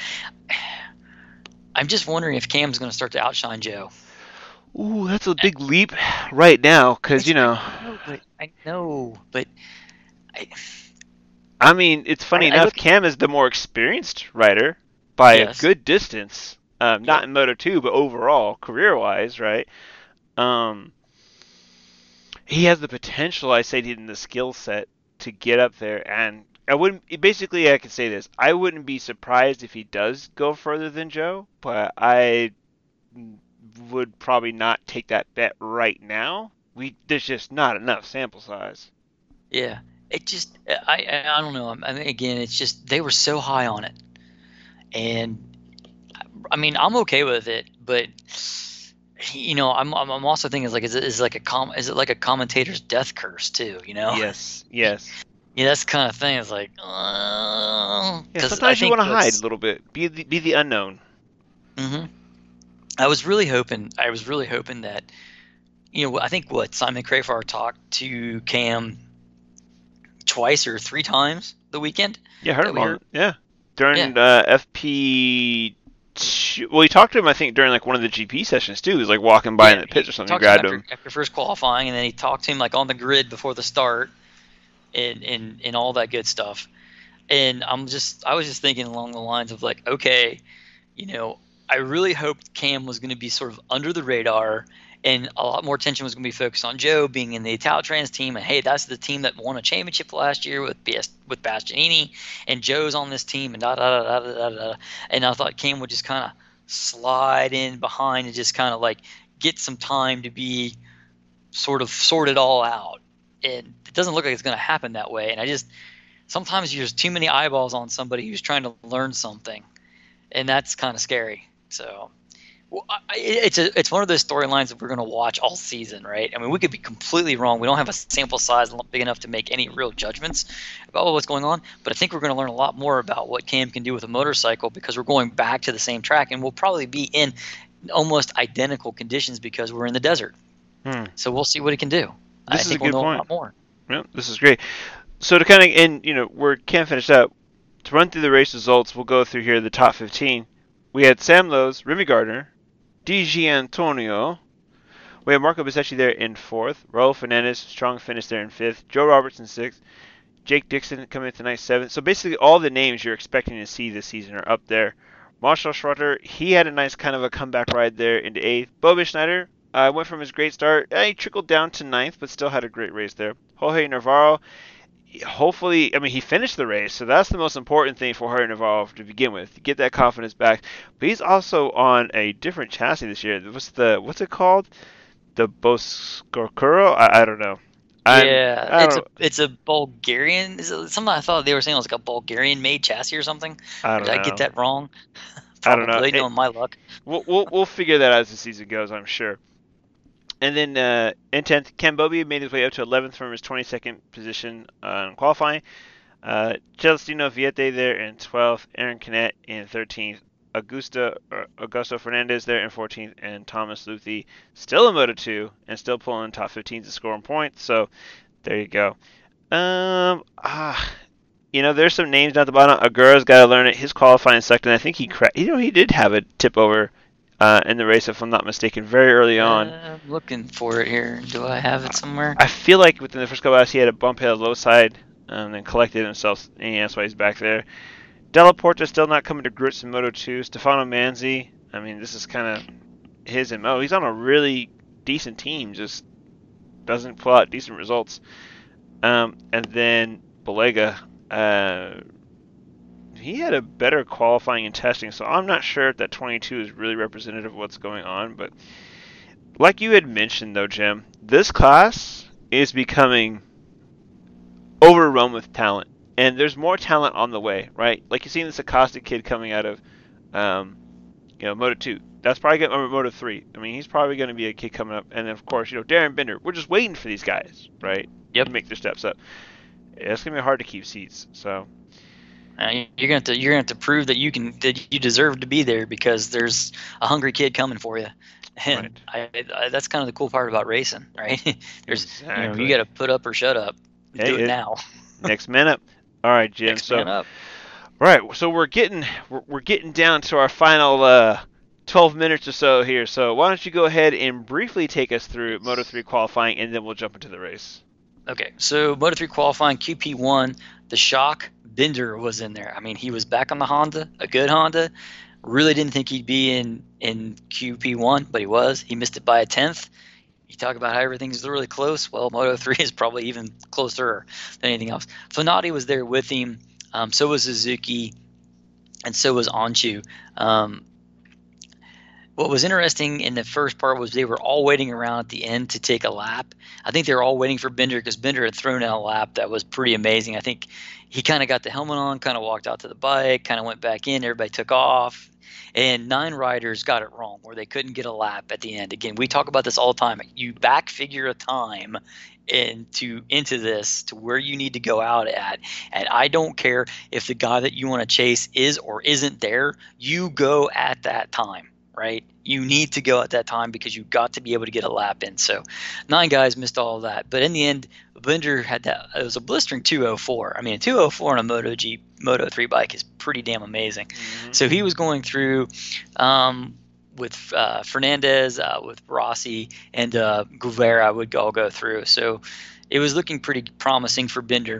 I'm just wondering if Cam's going to start to outshine Joe. Ooh, that's a big leap right now, because you I know, know, but I know, but I, I mean, it's I, funny I enough. look. Cam is the more experienced rider by a Yes. good distance. Um, not Yep. in Moto two, but overall, career-wise, right? Um, he has the potential, I say, in the skill set to get up there and I wouldn't. Basically, I could say this: I wouldn't be surprised if he does go further than Joe, but I would probably not take that bet right now. We there's just not enough sample size. Yeah, it just I I, I don't know. I mean, again, it's just they were so high on it, and I mean, I'm okay with it, but you know, I'm I'm I'm also thinking, is like is it is it like a com is it like a commentator's death curse too? You know, Yes, yes. yeah, that's the kind of thing. It's like, because Yeah, uh, I sometimes you think want to hide a what's little bit. Be the, be the unknown. hmm I was really hoping I was really hoping that you know I think what Simon Crafar talked to Cam twice or three times the weekend Yeah, I heard that him we on. heard. Yeah, Yeah, during uh, F P. two Well, he talked to him. I think during like one of the G P sessions too. He was like walking by in yeah. the He, pits or he something, talked to him grabbed after him. after first qualifying, and then he talked to him like on the grid before the start, and and and all that good stuff. And I'm just I was just thinking along the lines of like, okay, you know, I really hoped Cam was going to be sort of under the radar, and a lot more attention was going to be focused on Joe being in the Italtrans team. And hey, that's the team that won a championship last year with B S with Bastianini, and Joe's on this team, and da da da da da da. And I thought Cam would just kind of slide in behind and just kind of like get some time to be sort of sort it all out. And it doesn't look like it's going to happen that way. And I just sometimes there's too many eyeballs on somebody who's trying to learn something, and that's kind of scary. So well, I, it's a it's one of those storylines that we're going to watch all season, right? I mean, we could be completely wrong. We don't have a sample size big enough to make any real judgments about what's going on, but I think we're going to learn a lot more about what Cam can do with a motorcycle because we're going back to the same track, and we'll probably be in almost identical conditions because we're in the desert. Hmm. So we'll see what he can do. This I is a think we'll good know a point. lot more. Yeah, this is great. So to kind of end, you know, where Cam finished up, to run through the race results, we'll go through here the top fifteen. We had Sam Lowes, Remy Gardner, D G Antonio. We have Marco Bezzecchi there in fourth. Raul Fernandez, strong finish there in fifth. Joe Roberts in sixth. Jake Dixon coming into ninth, seventh. So basically all the names you're expecting to see this season are up there. Marshall Schroeder, he had a nice kind of a comeback ride there into eighth. Bobby Schneider uh, went from his great start. Uh, he trickled down to ninth, but still had a great race there. Jorge Navarro, hopefully, I mean, he finished the race, so that's the most important thing for Jorge Navarro to begin with, to get that confidence back. But he's also on a different chassis this year. What's the what's it called? The Boscocuro? I, I don't know. I'm Yeah, I don't it's a know. it's a Bulgarian. Is it something I thought they were saying it was like a Bulgarian made chassis or something? I Or did don't I get know. that wrong? I don't know. Probably, It, knowing my luck. we'll, we'll we'll figure that out as the season goes, I'm sure. And then uh, in tenth, Cambodia made his way up to eleventh from his twenty-second position uh, in qualifying. Uh, Celestino Viete there in twelfth, Aaron Canet in thirteenth, Augusto uh, Augusto Fernandez there in fourteenth, and Thomas Luthi still in Moto two and still pulling top fifteen to score points. So there you go. Um, ah, you know, there's some names down at the bottom. Agura's got to learn it. His qualifying second, I think he, cra- you know, he did have a tip over uh, in the race, if I'm not mistaken, very early on. Uh, I'm looking for it here. Do I have it somewhere? I feel like within the first couple hours he had a bump hit low side and then collected himself, and that's why he's back there. Delaporta still not coming to grips in Moto two. Stefano Manzi, I mean, this is kind of his M O. He's on a really decent team, just doesn't pull out decent results. Um, and then Balega, uh, he had a better qualifying and testing, so I'm not sure if that twenty-two is really representative of what's going on. But like you had mentioned, though, Jim, this class is becoming overrun with talent, and there's more talent on the way, right? Like you're seeing this Acosta kid coming out of, um, you know, Moto two. That's probably going to Moto three. I mean, he's probably going to be a kid coming up, and then of course, you know, Darren Binder. We're just waiting for these guys, right, Yep. to make their steps up. It's going to be hard to keep seats, so. Uh, you're gonna have to you're gonna have to prove that you can that you deserve to be there because there's a hungry kid coming for you, and right. I, I, that's kind of the cool part about racing, right? there's exactly. You know you got to put up or shut up. Hey, Do it, it now. Next man up. All right, Jim. Next so, man up. All right, so we're getting we're, we're getting down to our final uh, twelve minutes or so here. So why don't you go ahead and briefly take us through Moto three qualifying, and then we'll jump into the race. Okay, so Moto three qualifying Q P one, the shock. Binder was in there. I mean, he was back on the Honda, a good Honda. Really didn't think he'd be in, in Q P one, but he was. He missed it by a tenth. you talk about how everything's really close. Well, Moto three is probably even closer than anything else. Fenati was there with him. Um, so was Suzuki, and so was Anchu. Um, what was interesting in the first part was they were all waiting around at the end to take a lap. I think they were all waiting for Binder because Binder had thrown out a lap that was pretty amazing. I think he kind of got the helmet on, kind of walked out to the bike, kind of went back in. Everybody took off. And nine riders got it wrong where they couldn't get a lap at the end. Again, we talk about this all the time. You back figure a time into into this to where you need to go out at. And I don't care if the guy that you want to chase is or isn't there, you go at that time. Right? You need to go at that time because you got to be able to get a lap in. So nine guys missed all of that. But in the end, Binder had that. It was a blistering two oh four. I mean, a two oh four on a Moto G, Moto three bike is pretty damn amazing. Mm-hmm. So he was going through um, with uh, Fernandez, uh, with Rossi, and uh, Guevara would all go through. So it was looking pretty promising for Binder.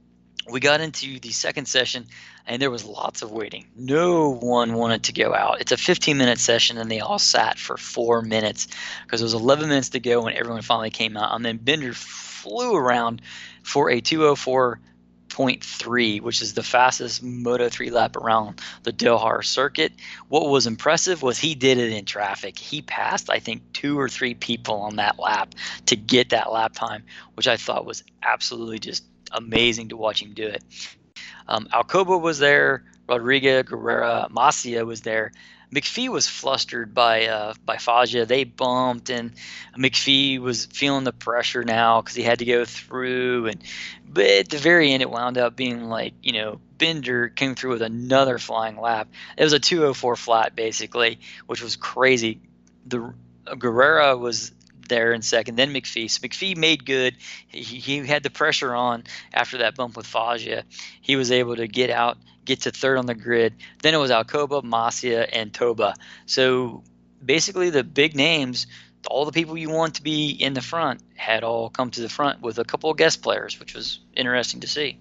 We got into the second session, and there was lots of waiting. No one wanted to go out. It's a fifteen-minute session, and they all sat for four minutes because it was eleven minutes to go when everyone finally came out. And then Binder flew around for a two oh four point three, which is the fastest Moto three lap around the Doha circuit. What was impressive was he did it in traffic. He passed, I think, two or three people on that lap to get that lap time, which I thought was absolutely just amazing to watch him do it. Um, Alcoba was there. Rodriguez, Guerrera, Masia was there. McPhee was flustered by uh, by Foggia. They bumped, and McPhee was feeling the pressure now because he had to go through. And but at the very end, it wound up being like, you know, Binder came through with another flying lap. It was a two oh four flat basically, which was crazy. The uh, Guerrera was there in second, then McPhee. So McPhee made good. He, he had the pressure on after that bump with Foggia. He was able to get out, get to third on the grid. Then it was Alcoba, Masia, and Toba. So basically the big names, all the people you want to be in the front, had all come to the front with a couple of guest players, which was interesting to see.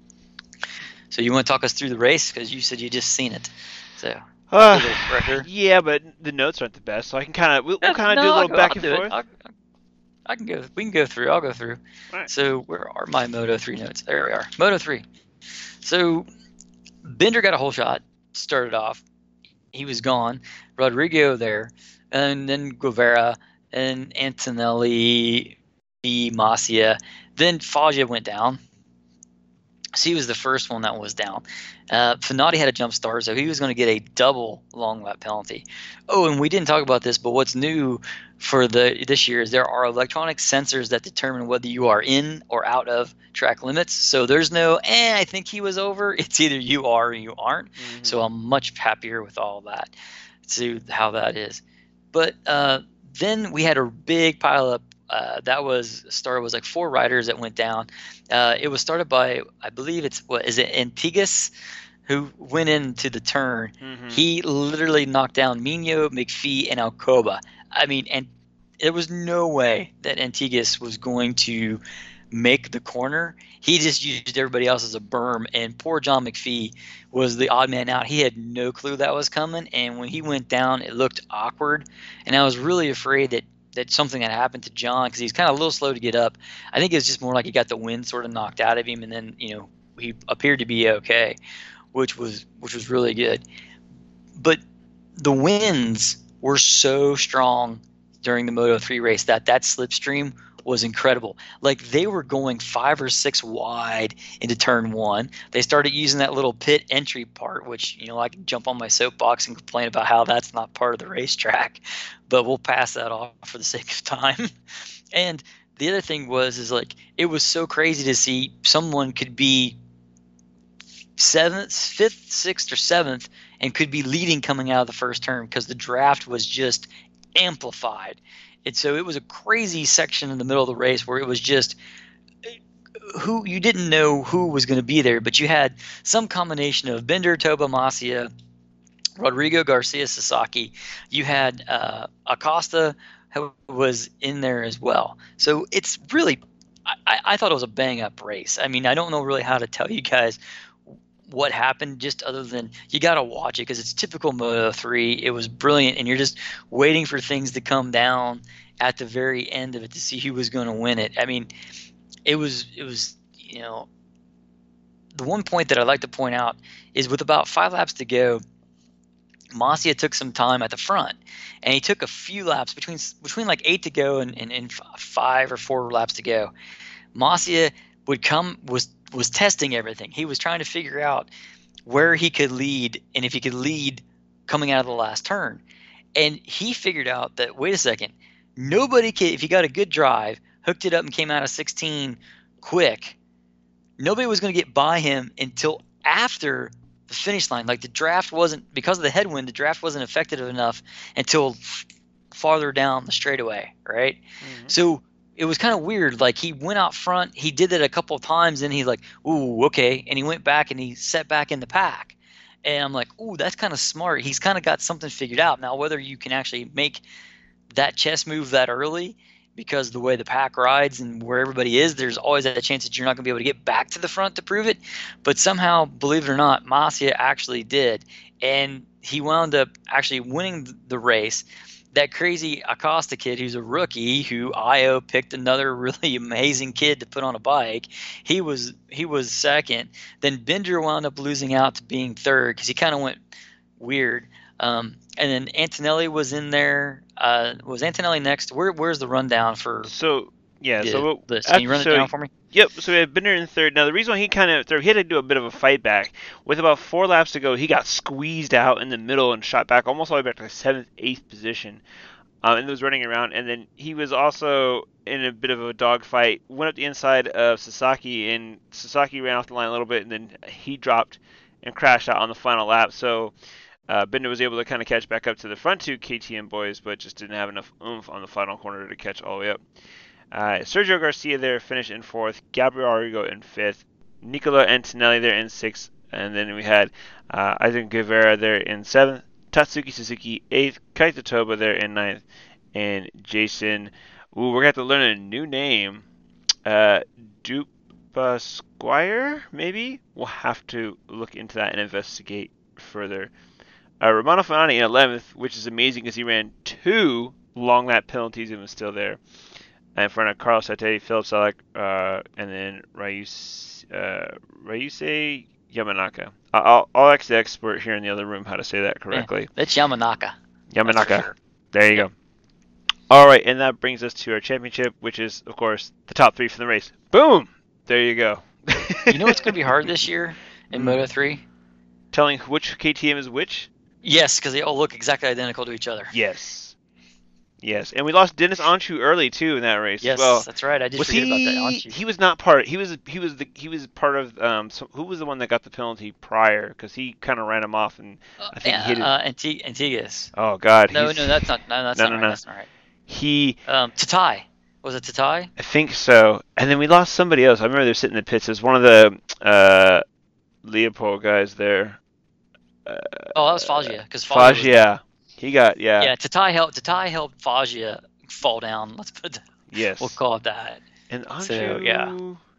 So you want to talk us through the race? Because you said you just seen it. So Uh, yeah, but the notes aren't the best, so I can kind of we'll, we'll kind of no, do a little go, back I'll and forth. I'll, I can go. We can go through. I'll go through. Right. So where are my Moto three notes? There we are. Moto three. So Binder got a whole shot. Started off. He was gone. Rodrigo there, and then Guevara and Antonelli, Masia. Then Foggia went down. So he was the first one that was down. Uh, Fenati had a jump start, so he was going to get a double long lap penalty. Oh, and we didn't talk about this, but what's new for the this year is there are electronic sensors that determine whether you are in or out of track limits. So there's no, eh, I think he was over. It's either you are or you aren't. Mm-hmm. So I'm much happier with all that, to how that is. But uh, then we had a big pileup. Uh, that was started was like four riders that went down. Uh, it was started by, I believe it's what is it Antigas, who went into the turn. Mm-hmm. He literally knocked down Mino, McPhee, and Alcoba. I mean, and there was no way that Antigas was going to make the corner. He just used everybody else as a berm, and poor John McPhee was the odd man out. He had no clue that was coming, and when he went down, it looked awkward, and I was really afraid that that something had happened to John because he's kind of a little slow to get up. I think it was just more like he got the wind sort of knocked out of him, and then, you know, he appeared to be okay, which was which was really good. But the winds were so strong during the Moto three race that that slipstream was incredible. Like, they were going five or six wide into turn one. They started using that little pit entry part, which, you know, I can jump on my soapbox and complain about how that's not part of the racetrack, but we'll pass that off for the sake of time. And the other thing was, is like, it was so crazy to see someone could be seventh, fifth, sixth, or seventh, and could be leading coming out of the first turn because the draft was just amplified. And so it was a crazy section in the middle of the race where it was just who you didn't know who was going to be there, but you had some combination of Binder, Toba, Masia, Rodrigo, Garcia, Sasaki. You had uh, Acosta who was in there as well. So it's really I, I thought it was a bang-up race. I mean, I don't know really how to tell you guys what happened, just other than you got to watch it because it's typical Moto three. It was brilliant, and you're just waiting for things to come down, at the very end of it to see who was going to win it. I mean, it was it was you know the one point that I'd like to point out is with about five laps to go, Masia took some time at the front, and he took a few laps between between like eight to go and, and, and five or four laps to go. Masia would come was was testing everything. He was trying to figure out where he could lead and if he could lead coming out of the last turn. And he figured out that, wait a second, nobody can, if he got a good drive, hooked it up and came out of sixteen quick, nobody was going to get by him until after the finish line. Like the draft wasn't, because of the headwind, the draft wasn't effective enough until farther down the straightaway, right? Mm-hmm. So it was kind of weird. Like he went out front, he did it a couple of times, and he's like, ooh, okay. And he went back and he set back in the pack. And I'm like, ooh, that's kind of smart. He's kind of got something figured out. Now, whether you can actually make that chess move that early, because the way the pack rides and where everybody is, there's always a chance that you're not going to be able to get back to the front to prove it. But somehow, believe it or not, Masia actually did. And he wound up actually winning the race. That crazy Acosta kid, who's a rookie, who I O picked another really amazing kid to put on a bike, he was he was second. Then Bender wound up losing out to being third because he kind of went weird. Um, and then Antonelli was in there. Uh, was Antonelli next? Where where's the rundown for? So yeah, the, so this? Can you run so, it down for me? Yep. So we had Bender in third. Now the reason why he kind of he had to do a bit of a fight back with about four laps to go, he got squeezed out in the middle and shot back almost all the way back to the seventh, eighth position. Um, and was running around, and then he was also in a bit of a dogfight. Went up the inside of Sasaki, and Sasaki ran off the line a little bit, and then he dropped and crashed out on the final lap. So uh, Bender was able to kind of catch back up to the front two K T M boys, but just didn't have enough oomph on the final corner to catch all the way up. Uh, Sergio Garcia there finished in fourth, Gabriel Arrigo in fifth, Nicola Antonelli there in sixth, and then we had uh, Aizen Guevara there in seventh. Tatsuki Suzuki eighth, Kaito Toba there in ninth, and Jason, ooh, we're going to have to learn a new name, uh, Dupa Squire, maybe? We'll have to look into that and investigate further. Uh, Romano Fanani in eleventh, which is amazing because he ran two long lap penalties and was still there. In front of Carlos Sete, Philip Selleck, uh, and then Ryuse, uh, Ryuse Yamanaka. I'll, I'll ask the expert here in the other room how to say that correctly. Yeah, that's Yamanaka. Yamanaka. Sure. There you go. All right, and that brings us to our championship, which is, of course, the top three for the race. Boom! There you go. You know what's going to be hard this year in Moto three? Telling which K T M is which? Yes, because they all look exactly identical to each other. Yes. Yes, and we lost Dennis Anshu early too in that race. Yes, as well. That's right. I did was forget he, about that. Anshu. He was not part. He was he was the he was part of um. So who was the one that got the penalty prior? Because he kind of ran him off, and I think uh, he hit it. Uh, Antig- Antiguous. Oh God. No, he's... no, that's not. No, that's no, not no, right. no. That's not right. He. Um, Tatai. Was it Tatai? I think so. And then we lost somebody else. I remember they were sitting in the pits. It was one of the uh, Leopold guys there. Uh, oh, that was Foggia. Because Foggia. He got yeah. Yeah, Tatai helped. Tatai helped Foggia fall down. Let's put that. Yes. We'll call it that. And Anshu, so, yeah.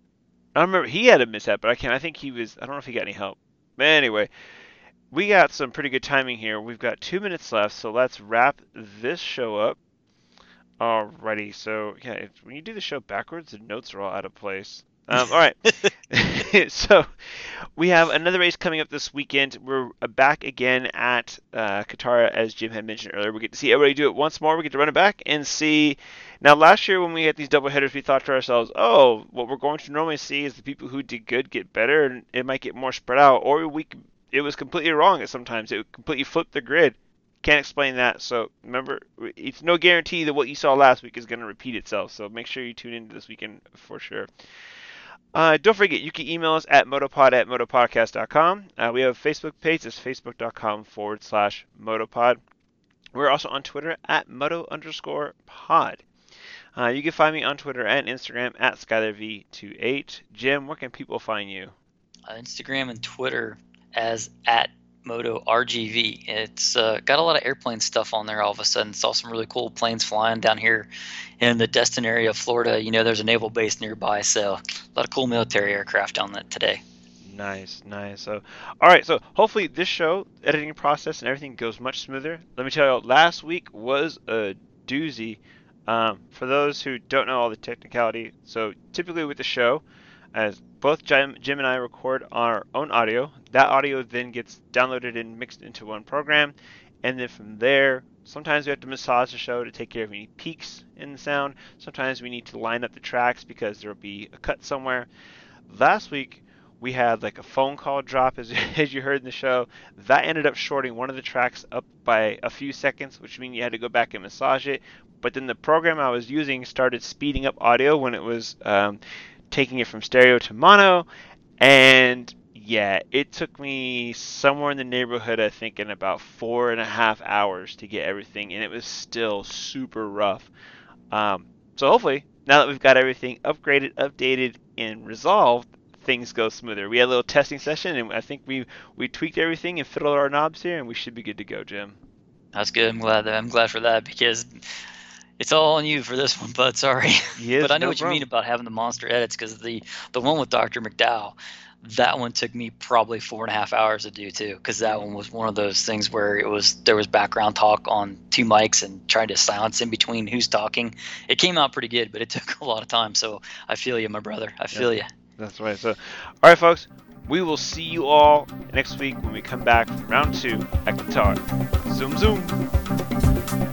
I remember he had a mishap, but I can't. I think he was. I don't know if he got any help. But anyway, we got some pretty good timing here. We've got two minutes left, so let's wrap this show up. Alrighty. So yeah, when you do the show backwards, the notes are all out of place. Um, all right. So we have another race coming up this weekend. We're back again at uh, Katara, as Jim had mentioned earlier. We get to see everybody do it once more. We get to run it back and see. Now, last year when we had these double headers, we thought to ourselves, oh, what we're going to normally see is the people who did good get better, and it might get more spread out. Or we it was completely wrong at sometimes. It completely flipped the grid. Can't explain that. So remember, it's no guarantee that what you saw last week is going to repeat itself. So make sure you tune into this weekend for sure. Uh, don't forget, you can email us at motopod at motopodcast dot com. Uh, we have a Facebook page. It's facebook.com forward slash motopod. We're also on Twitter at moto underscore pod. Uh, you can find me on Twitter and Instagram at Skyler V twenty-eight. Jim, where can people find you? Uh, Instagram and Twitter as at Moto R G V. It's uh, got a lot of airplane stuff on there all of a sudden. Saw some really cool planes flying down here in the Destin area of Florida. You know, there's a naval base nearby, so a lot of cool military aircraft on that today. Nice, nice. So, all right, so hopefully this show, editing process and everything goes much smoother. Let me tell you, last week was a doozy. Um, for those who don't know all the technicality, so typically with the show, as both Jim, Jim and I record our own audio, that audio then gets downloaded and mixed into one program, and then from there, sometimes we have to massage the show to take care of any peaks in the sound. Sometimes we need to line up the tracks because there will be a cut somewhere. Last week, we had like a phone call drop, as, as you heard in the show. That ended up shorting one of the tracks up by a few seconds, which means you had to go back and massage it. But then the program I was using started speeding up audio when it was um, taking it from stereo to mono. And yeah, it took me somewhere in the neighborhood, I think, in about four and a half hours to get everything. And it was still super rough. Um, so hopefully, now that we've got everything upgraded, updated, and resolved, things go smoother. We had a little testing session, and I think we we tweaked everything and fiddled our knobs here, and we should be good to go, Jim. That's good. I'm glad that I'm glad for that, because it's all on you for this one, bud. Sorry. Yes, but I know no what problem. you mean about having the monster edits, because the the one with Doctor McDowell, that one took me probably four and a half hours to do too, because that one was one of those things where it was there was background talk on two mics and trying to silence in between who's talking. It came out pretty good, but it took a lot of time. So I feel you, my brother. I feel Yeah. you. That's right. So, all right, folks, we will see you all next week when we come back from round two at Guitar. Zoom, zoom.